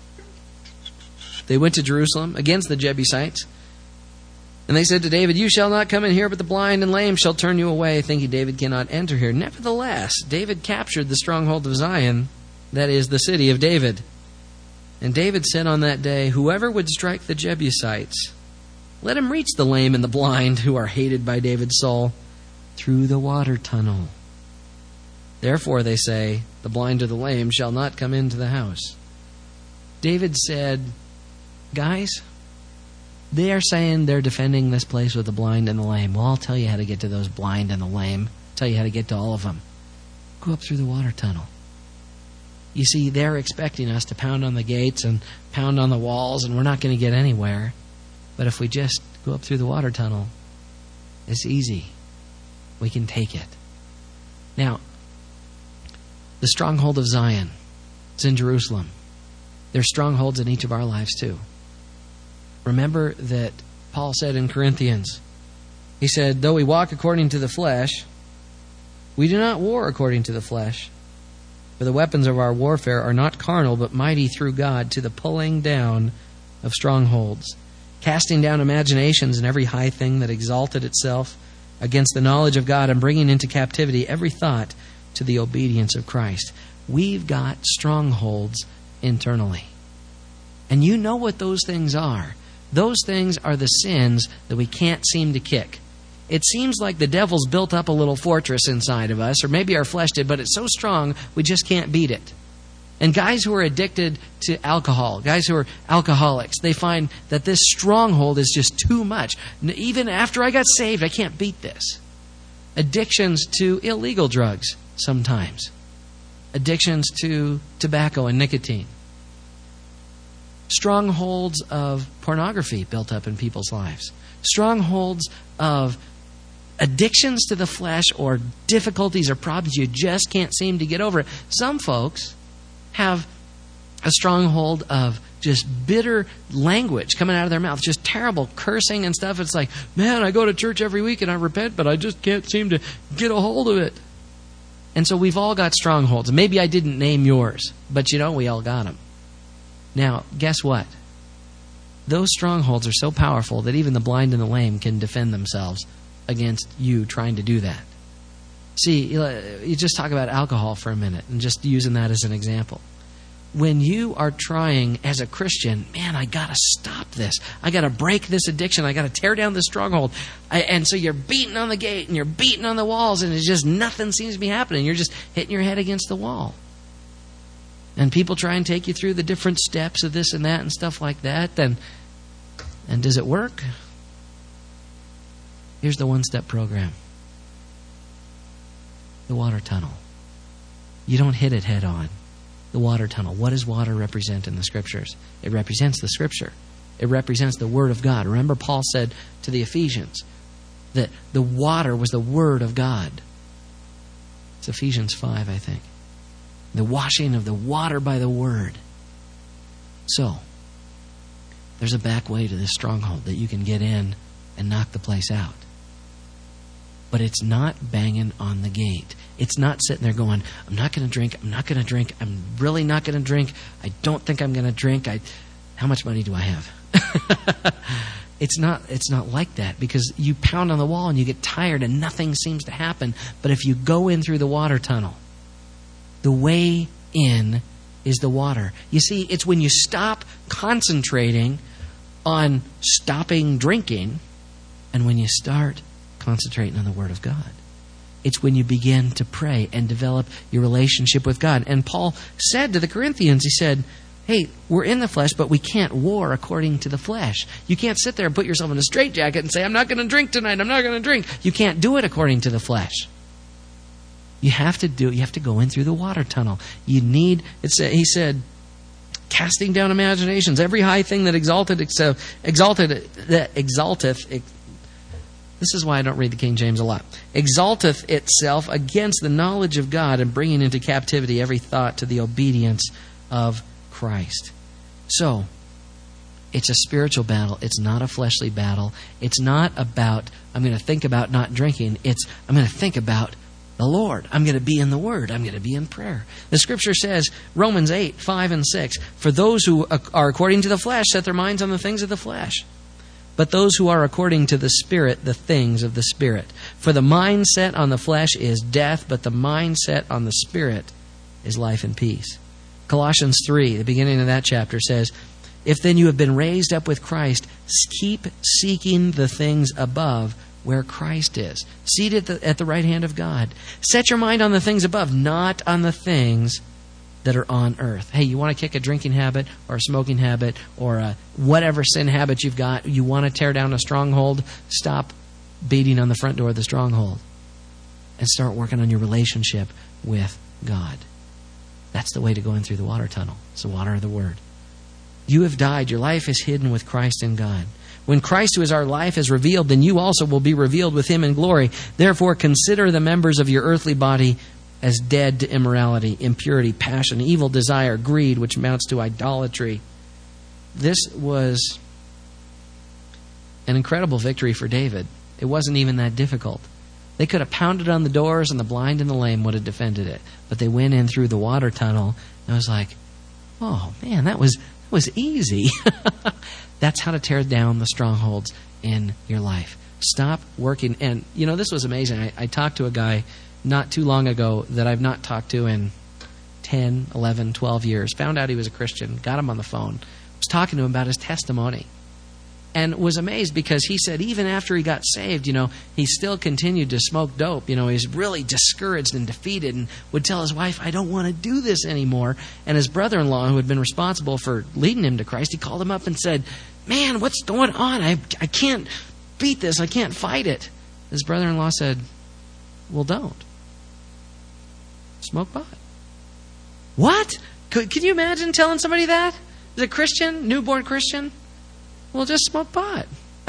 they went to Jerusalem against the Jebusites. And they said to David, you shall not come in here, but the blind and lame shall turn you away, thinking David cannot enter here. Nevertheless, David captured the stronghold of Zion, that is, the city of David. And David said on that day, whoever would strike the Jebusites, let him reach the lame and the blind, who are hated by David's soul, through the water tunnel. Therefore, they say, the blind or the lame shall not come into the house. David said, guys, they are saying they're defending this place with the blind and the lame. Well, I'll tell you how to get to those blind and the lame. tell you how to get to all of them. Go up through the water tunnel. You see, they're expecting us to pound on the gates and pound on the walls, and we're not going to get anywhere. But if we just go up through the water tunnel, it's easy. We can take it. Now, the stronghold of Zion, it's in Jerusalem. There's strongholds in each of our lives too. Remember that Paul said in Corinthians, he said, though we walk according to the flesh, we do not war according to the flesh. For the weapons of our warfare are not carnal, but mighty through God to the pulling down of strongholds, casting down imaginations and every high thing that exalted itself against the knowledge of God, and bringing into captivity every thought to the obedience of Christ. We've got strongholds internally. And you know what those things are. Those things are the sins that we can't seem to kick. It seems like the devil's built up a little fortress inside of us, or maybe our flesh did, but it's so strong we just can't beat it. And guys who are addicted to alcohol, guys who are alcoholics, they find that this stronghold is just too much. Even after I got saved, I can't beat this. Addictions to illegal drugs sometimes. Addictions to tobacco and nicotine. Strongholds of pornography built up in people's lives. Strongholds of addictions to the flesh, or difficulties or problems you just can't seem to get over. Some folks have a stronghold of just bitter language coming out of their mouth, just terrible cursing and stuff. It's like, man, I go to church every week and I repent, but I just can't seem to get a hold of it. And so we've all got strongholds. Maybe I didn't name yours, but you know, we all got them. Now, guess what? Those strongholds are so powerful that even the blind and the lame can defend themselves against you trying to do that. See, you just talk about alcohol for a minute and just using that as an example. When you are trying as a Christian, man, I got to stop this. I got to break this addiction. I got to tear down this stronghold. I, and so you're beating on the gate and you're beating on the walls, and it's just nothing seems to be happening. You're just hitting your head against the wall. And people try and take you through the different steps of this and that and stuff like that. And, and does it work? Here's the one-step program. The water tunnel. You don't hit it head on. The water tunnel. What does water represent in the Scriptures? It represents the Scripture. It represents the Word of God. Remember, Paul said to the Ephesians that the water was the Word of God. It's Ephesians five, I think. The washing of the water by the Word. So, there's a back way to this stronghold that you can get in and knock the place out. But it's not banging on the gate. It's not sitting there going, I'm not going to drink, I'm not going to drink, I'm really not going to drink, I don't think I'm going to drink, I, how much money do I have? It's not, it's not like that, because you pound on the wall and you get tired and nothing seems to happen. But if you go in through the water tunnel, the way in is the water. You see, it's when you stop concentrating on stopping drinking and when you start concentrating on the Word of God. It's when you begin to pray and develop your relationship with God. And Paul said to the Corinthians, he said, hey, we're in the flesh, but we can't war according to the flesh. You can't sit there and put yourself in a straitjacket and say, I'm not going to drink tonight, I'm not going to drink. You can't do it according to the flesh. You have to do. You have to go in through the water tunnel. You need. It's. He said, casting down imaginations, every high thing that exalted, exalted, that exalteth. This is why I don't read the King James a lot. Exalteth itself against the knowledge of God, and bringing into captivity every thought to the obedience of Christ. So, it's a spiritual battle. It's not a fleshly battle. It's not about, I'm going to think about not drinking. It's, I'm going to think about the Lord. I'm going to be in the Word. I'm going to be in prayer. The Scripture says, Romans eight, five and six, for those who are according to the flesh set their minds on the things of the flesh. But those who are according to the Spirit, the things of the Spirit. For the mind set on the flesh is death, but the mind set on the Spirit is life and peace. Colossians three, the beginning of that chapter says, if then you have been raised up with Christ, keep seeking the things above, where Christ is, seated at the, at the right hand of God. Set your mind on the things above, not on the things that are on earth. Hey, you want to kick a drinking habit or a smoking habit or a whatever sin habit you've got, you want to tear down a stronghold, stop beating on the front door of the stronghold. and start working on your relationship with God. That's the way to go in through the water tunnel. It's the water of the Word. You have died. Your life is hidden with Christ in God. When Christ, who is our life, is revealed, then you also will be revealed with Him in glory. Therefore, consider the members of your earthly body as dead to immorality, impurity, passion, evil desire, greed, which amounts to idolatry. This was an incredible victory for David. It wasn't even that difficult. They could have pounded on the doors and the blind and the lame would have defended it. But they went in through the water tunnel and I was like, oh man, that was that was easy. That's how to tear down the strongholds in your life. Stop working. And, you know, this was amazing. I, I talked to a guy not too long ago that I've not talked to in ten, eleven, twelve years. Found out he was a Christian. Got him on the phone. Was talking to him about his testimony. And was amazed because he said even after he got saved, you know, he still continued to smoke dope. You know, he was really discouraged and defeated and would tell his wife, I don't want to do this anymore. And his brother-in-law, who had been responsible for leading him to Christ, he called him up and said, man, what's going on? I, I can't beat this. I can't fight it. His brother-in-law said, well, don't. Smoke pot. What? Could, can you imagine telling somebody that? Is a Christian, newborn Christian? Well, just smoke pot.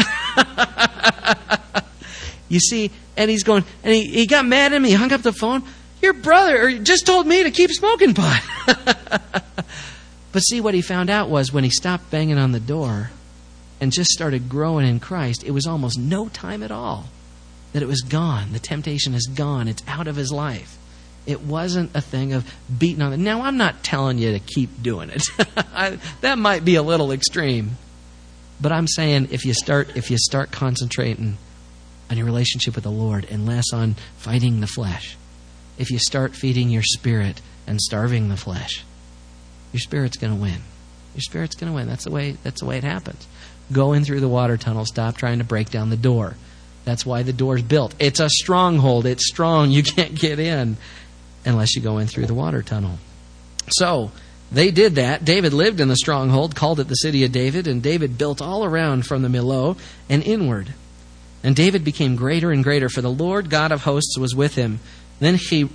You see, and he's going, and he, he got mad at me. He hung up the phone. Your brother just told me to keep smoking pot. But see, what he found out was when he stopped banging on the door and just started growing in Christ, it was almost no time at all that it was gone. The temptation is gone. It's out of his life. It wasn't a thing of beating on it. Now, I'm not telling you to keep doing it. I, that might be a little extreme. But I'm saying if you start if you start concentrating on your relationship with the Lord and less on fighting the flesh, if you start feeding your spirit and starving the flesh, your spirit's going to win. Your spirit's going to win. That's the way that's the way it happens. Go in through the water tunnel. Stop trying to break down the door. That's why the door's built. It's a stronghold. It's strong. You can't get in unless you go in through the water tunnel. So they did that. David lived in the stronghold, called it the city of David, and David built all around from the Millo and inward. And David became greater and greater, for the Lord God of hosts was with him. Then he,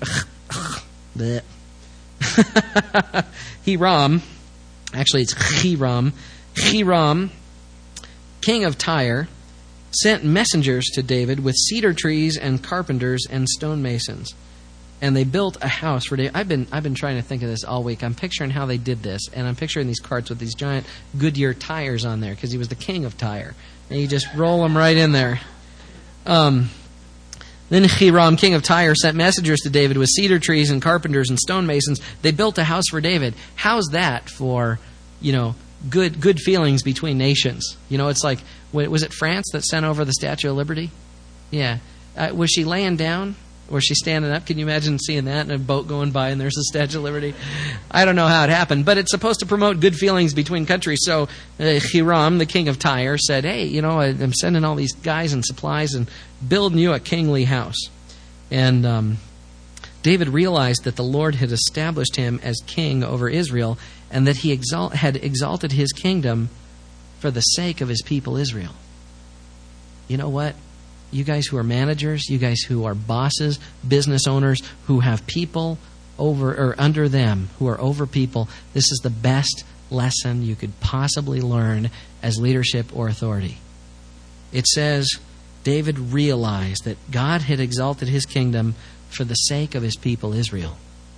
Hiram, actually it's Hiram, Hiram, king of Tyre, sent messengers to David with cedar trees and carpenters and stonemasons. And they built a house for David. I've been I've been trying to think of this all week. I'm picturing how they did this, and I'm picturing these carts with these giant Goodyear tires on there because he was the king of Tyre, and you just roll them right in there. Um, then Hiram, king of Tyre, sent messengers to David with cedar trees and carpenters and stonemasons. They built a house for David. How's that for, you know, good good feelings between nations? You know, it's like, was it France that sent over the Statue of Liberty? Yeah. Uh, was she laying down? Was she standing up? Can you imagine seeing that in a boat going by and there's the Statue of Liberty? I don't know how it happened, but it's supposed to promote good feelings between countries. So uh, Hiram, the king of Tyre, said, hey, you know, I'm sending all these guys and supplies and building you a kingly house. And um, David realized that the Lord had established him as king over Israel and that he exalt- had exalted his kingdom for the sake of his people Israel. You know what? You guys who are managers, you guys who are bosses, business owners, who have people over or under them, who are over people, this is the best lesson you could possibly learn as leadership or authority. It says, David realized that God had exalted his kingdom for the sake of his people Israel.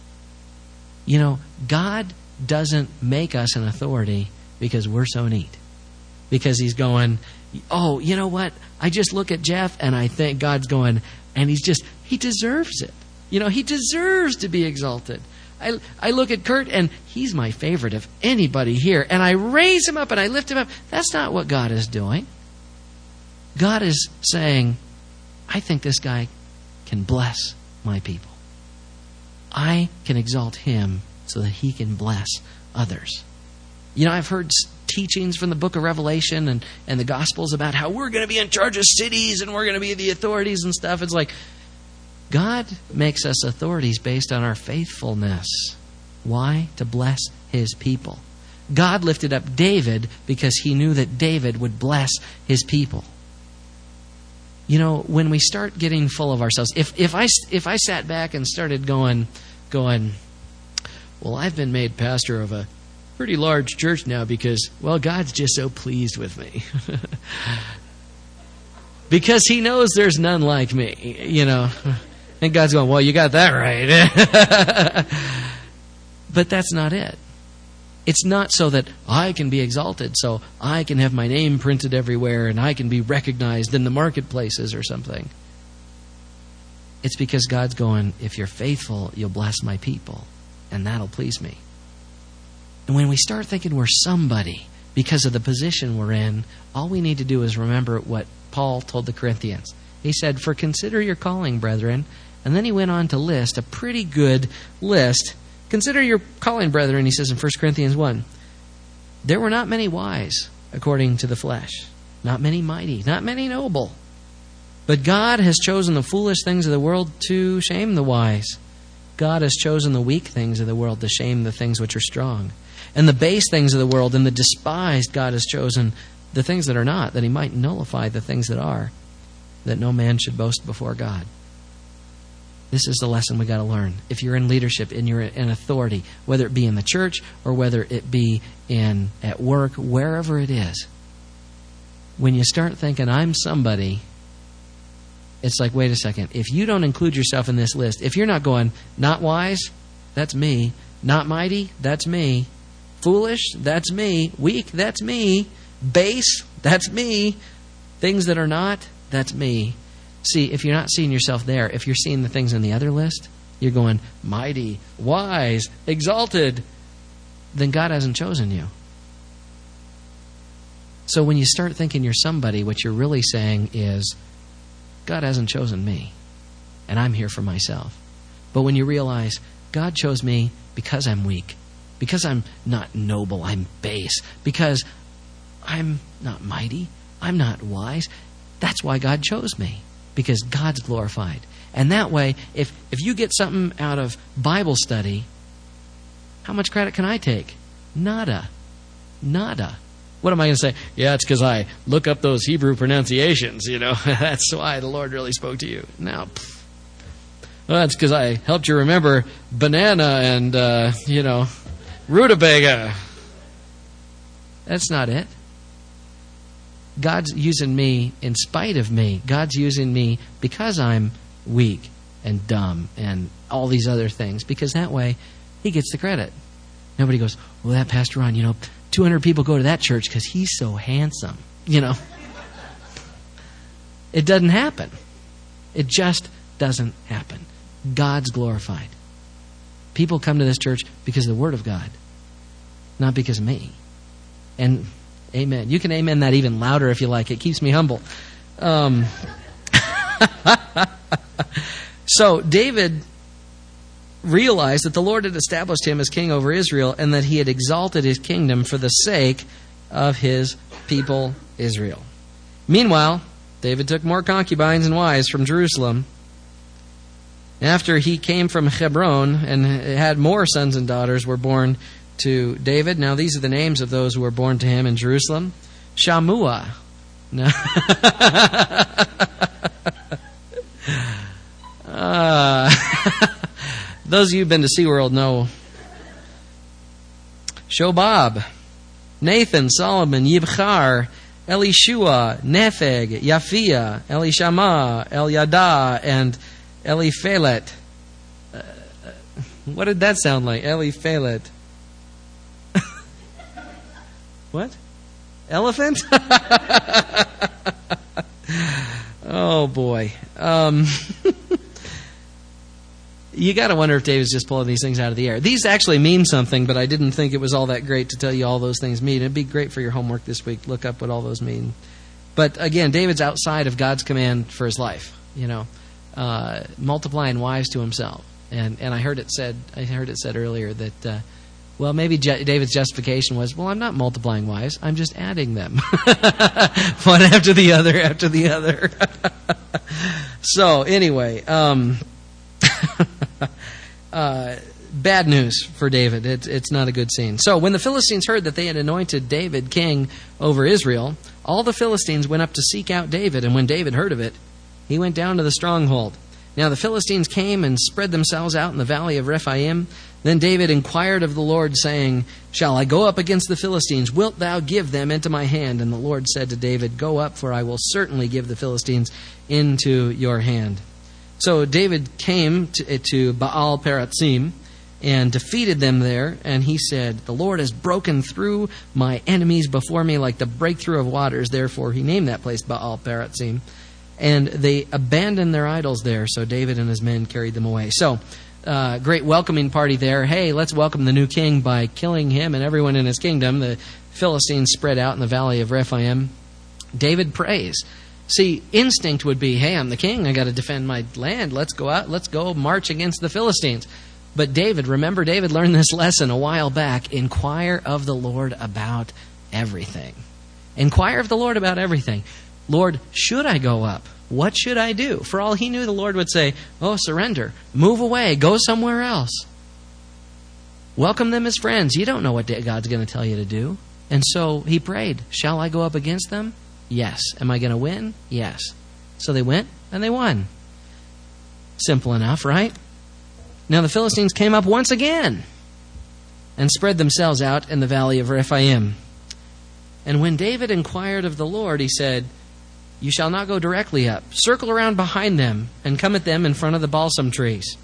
You know, God doesn't make us an authority because we're so neat. Because he's going, oh, you know what? I just look at Jeff and I think God's going, and he's just, he deserves it. You know, he deserves to be exalted. I, I look at Kurt and he's my favorite of anybody here. And I raise him up and I lift him up. That's not what God is doing. God is saying, I think this guy can bless my people. I can exalt him so that he can bless others. You know, I've heard teachings from the book of Revelation and, and the Gospels about how we're going to be in charge of cities and we're going to be the authorities and stuff. It's like, God makes us authorities based on our faithfulness. Why? To bless his people. God lifted up David because he knew that David would bless his people. You know, when we start getting full of ourselves, if if I if I sat back and started going, going, well, I've been made pastor of a pretty large church now because, well, God's just so pleased with me. Because he knows there's none like me, you know. And God's going, well, you got that right. But that's not it. It's not so that I can be exalted, so I can have my name printed everywhere and I can be recognized in the marketplaces or something. It's because God's going, if you're faithful, you'll bless my people, and that'll please me. And when we start thinking we're somebody because of the position we're in, all we need to do is remember what Paul told the Corinthians. He said, for consider your calling, brethren. And then he went on to list a pretty good list. Consider your calling, brethren, he says in First Corinthians one. There were not many wise, according to the flesh. Not many mighty, not many noble. But God has chosen the foolish things of the world to shame the wise. God has chosen the weak things of the world to shame the things which are strong. And the base things of the world and the despised God has chosen the things that are not, that he might nullify the things that are, that no man should boast before God. This is the lesson we got to learn. If you're in leadership and you're in authority, whether it be in the church or whether it be in at work, wherever it is, when you start thinking, I'm somebody, it's like, wait a second. If you don't include yourself in this list, if you're not going, not wise, that's me. Not mighty, that's me. Foolish, that's me. Weak, that's me. Base, that's me. Things that are not, that's me. See, if you're not seeing yourself there, if you're seeing the things in the other list, you're going, mighty, wise, exalted, then God hasn't chosen you. So when you start thinking you're somebody, what you're really saying is, God hasn't chosen me, and I'm here for myself. But when you realize, God chose me because I'm weak, because I'm not noble, I'm base, because I'm not mighty, I'm not wise, that's why God chose me, because God's glorified. And that way, if, if you get something out of Bible study, how much credit can I take? Nada. Nada. What am I going to say? Yeah, it's because I look up those Hebrew pronunciations, you know. That's why the Lord really spoke to you. Now, well, that's because I helped you remember banana and, uh, you know, rutabaga. That's not it. God's using me in spite of me. God's using me because I'm weak and dumb and all these other things, because that way he gets the credit. Nobody goes, well, that Pastor Ron, you know, two hundred people go to that church because he's so handsome. You know, it doesn't happen. It just doesn't happen. God's glorified. People come to this church because of the Word of God, not because of me. And amen. You can amen that even louder if you like. It keeps me humble. Um, so David realized that the Lord had established him as king over Israel and that he had exalted his kingdom for the sake of his people Israel. Meanwhile, David took more concubines and wives from Jerusalem. After he came from Hebron and had more sons and daughters were born to David. Now these are the names of those who were born to him in Jerusalem. Shammua. No. uh, those of you who've been to SeaWorld know. Shobab, Nathan, Solomon, Yibchar, Elishua, Nepheg, Yafia, Elishama, Eliada, and Eliphelet. Uh, what did that sound like? Eliphelet. What? Elephant? Oh, boy. Um, you got to wonder if David's just pulling these things out of the air. These actually mean something, but I didn't think it was all that great to tell you all those things mean. It'd be great for your homework this week. Look up what all those mean. But again, David's outside of God's command for his life, you know, uh, multiplying wives to himself. And and I heard it said I heard it said earlier that, uh, well, maybe Je- David's justification was, well, I'm not multiplying wives. I'm just adding them. One after the other after the other. So anyway, um, uh, bad news for David. It's, it's not a good scene. So when the Philistines heard that they had anointed David king over Israel, all the Philistines went up to seek out David. And when David heard of it, He went down to the stronghold. Now the Philistines came and spread themselves out in the valley of Rephaim. Then David inquired of the Lord, saying, Shall I go up against the Philistines? Wilt thou give them into my hand? And the Lord said to David, Go up, for I will certainly give the Philistines into your hand. So David came to, to Baal Perazim and defeated them there. And he said, The Lord has broken through my enemies before me like the breakthrough of waters. Therefore he named that place Baal Perazim. And they abandoned their idols there, so David and his men carried them away. So, uh, great welcoming party there. Hey, let's welcome the new king by killing him and everyone in his kingdom. The Philistines spread out in the valley of Rephaim. David prays. See, instinct would be, hey, I'm the king. I got to defend my land. Let's go out. Let's go march against the Philistines. But David, remember, David learned this lesson a while back. Inquire of the Lord about everything. Inquire of the Lord about everything. Lord, should I go up? What should I do? For all he knew, the Lord would say, oh, surrender. Move away. Go somewhere else. Welcome them as friends. You don't know what God's going to tell you to do. And so he prayed, shall I go up against them? Yes. Am I going to win? Yes. So they went and they won. Simple enough, right? Now the Philistines came up once again and spread themselves out in the valley of Rephaim. And when David inquired of the Lord, he said, You shall not go directly up. Circle around behind them and come at them in front of the balsam trees.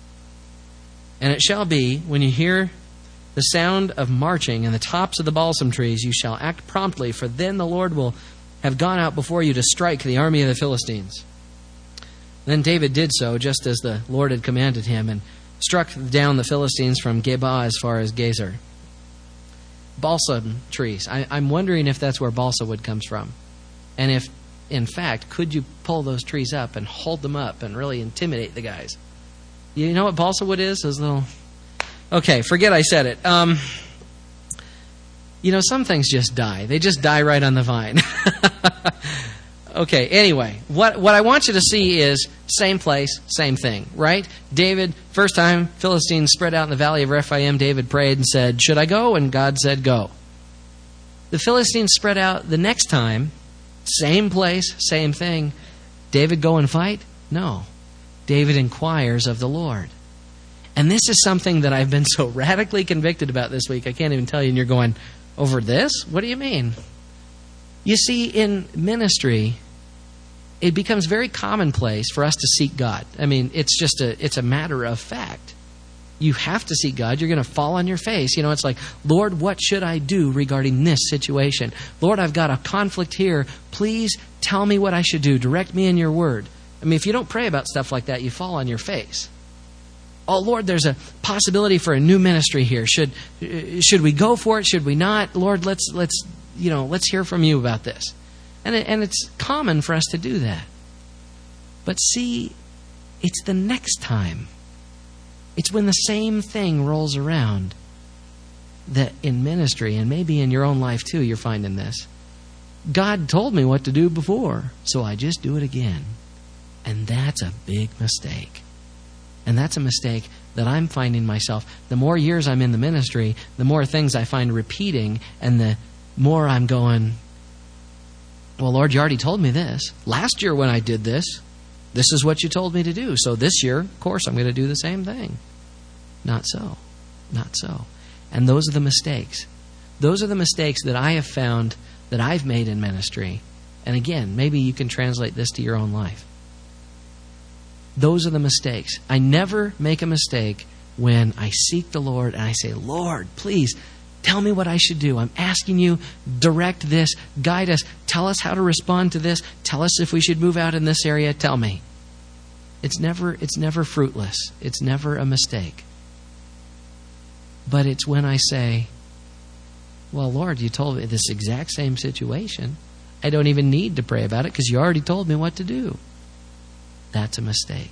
And it shall be, when you hear the sound of marching in the tops of the balsam trees, you shall act promptly, for then the Lord will have gone out before you to strike the army of the Philistines. Then David did so, just as the Lord had commanded him, and struck down the Philistines from Geba as far as Gezer. Balsam trees. I, I'm wondering if that's where balsa wood comes from. And if, in fact, could you pull those trees up and hold them up and really intimidate the guys? You know what balsa wood is? Those little... Okay, forget I said it. Um, you know, some things just die. They just die right on the vine. Okay, anyway, what, what I want you to see is same place, same thing, right? David, first time, Philistines spread out in the valley of Rephaim, David prayed and said, should I go? And God said, go. The Philistines spread out the next time, same place, same thing. David go and fight? No. David inquires of the Lord. And this is something that I've been so radically convicted about this week, I can't even tell you, and you're going, over this? What do you mean? You see, in ministry, it becomes very commonplace for us to seek God. I mean, it's just a it's a matter of fact. You have to seek God. You're going to fall on your face. You know, it's like, Lord, what should I do regarding this situation? Lord, I've got a conflict here. Please tell me what I should do. Direct me in your word. I mean, if you don't pray about stuff like that, you fall on your face. Oh, Lord, there's a possibility for a new ministry here. Should should we go for it? Should we not? Lord, let's let's you know, let's hear from you about this. And it, and it's common for us to do that. But see, it's the next time. It's when the same thing rolls around that in ministry, and maybe in your own life too, you're finding this. God told me what to do before, so I just do it again. And that's a big mistake. And that's a mistake that I'm finding myself. The more years I'm in the ministry, the more things I find repeating, and the more I'm going, well, Lord, you already told me this. Last year when I did this, this is what you told me to do. So this year, of course, I'm going to do the same thing. Not so. Not so. And those are the mistakes. Those are the mistakes that I have found that I've made in ministry. And again, maybe you can translate this to your own life. Those are the mistakes. I never make a mistake when I seek the Lord and I say, Lord, please tell me what I should do. I'm asking you, direct this, guide us, tell us how to respond to this, tell us if we should move out in this area, tell me. It's never, it's never fruitless. It's never a mistake. But it's when I say, well, Lord, you told me this exact same situation. I don't even need to pray about it because you already told me what to do. That's a mistake.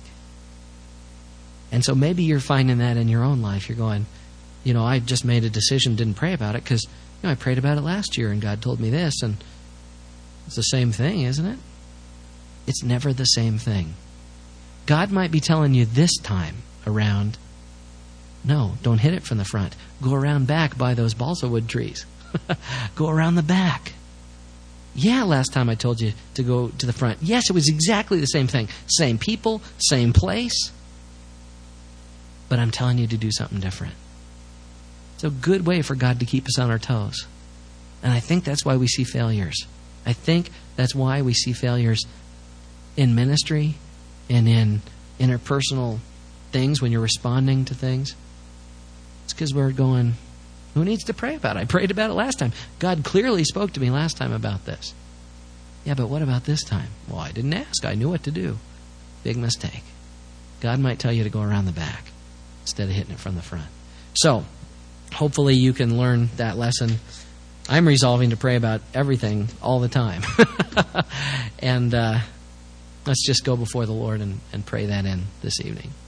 And so maybe you're finding that in your own life. You're going, you know, I just made a decision, didn't pray about it because, you know, I prayed about it last year and God told me this, and it's the same thing, isn't it? It's never the same thing. God might be telling you this time around, no, don't hit it from the front. Go around back by those balsa wood trees. Go around the back. Yeah, last time I told you to go to the front. Yes, it was exactly the same thing. Same people, same place. But I'm telling you to do something different. It's a good way for God to keep us on our toes. And I think that's why we see failures. I think that's why we see failures in ministry and in interpersonal things when you're responding to things. It's because we're going, who needs to pray about it? I prayed about it last time. God clearly spoke to me last time about this. Yeah, but what about this time? Well, I didn't ask. I knew what to do. Big mistake. God might tell you to go around the back instead of hitting it from the front. So, hopefully you can learn that lesson. I'm resolving to pray about everything all the time. and uh, let's just go before the Lord and, and pray that in this evening.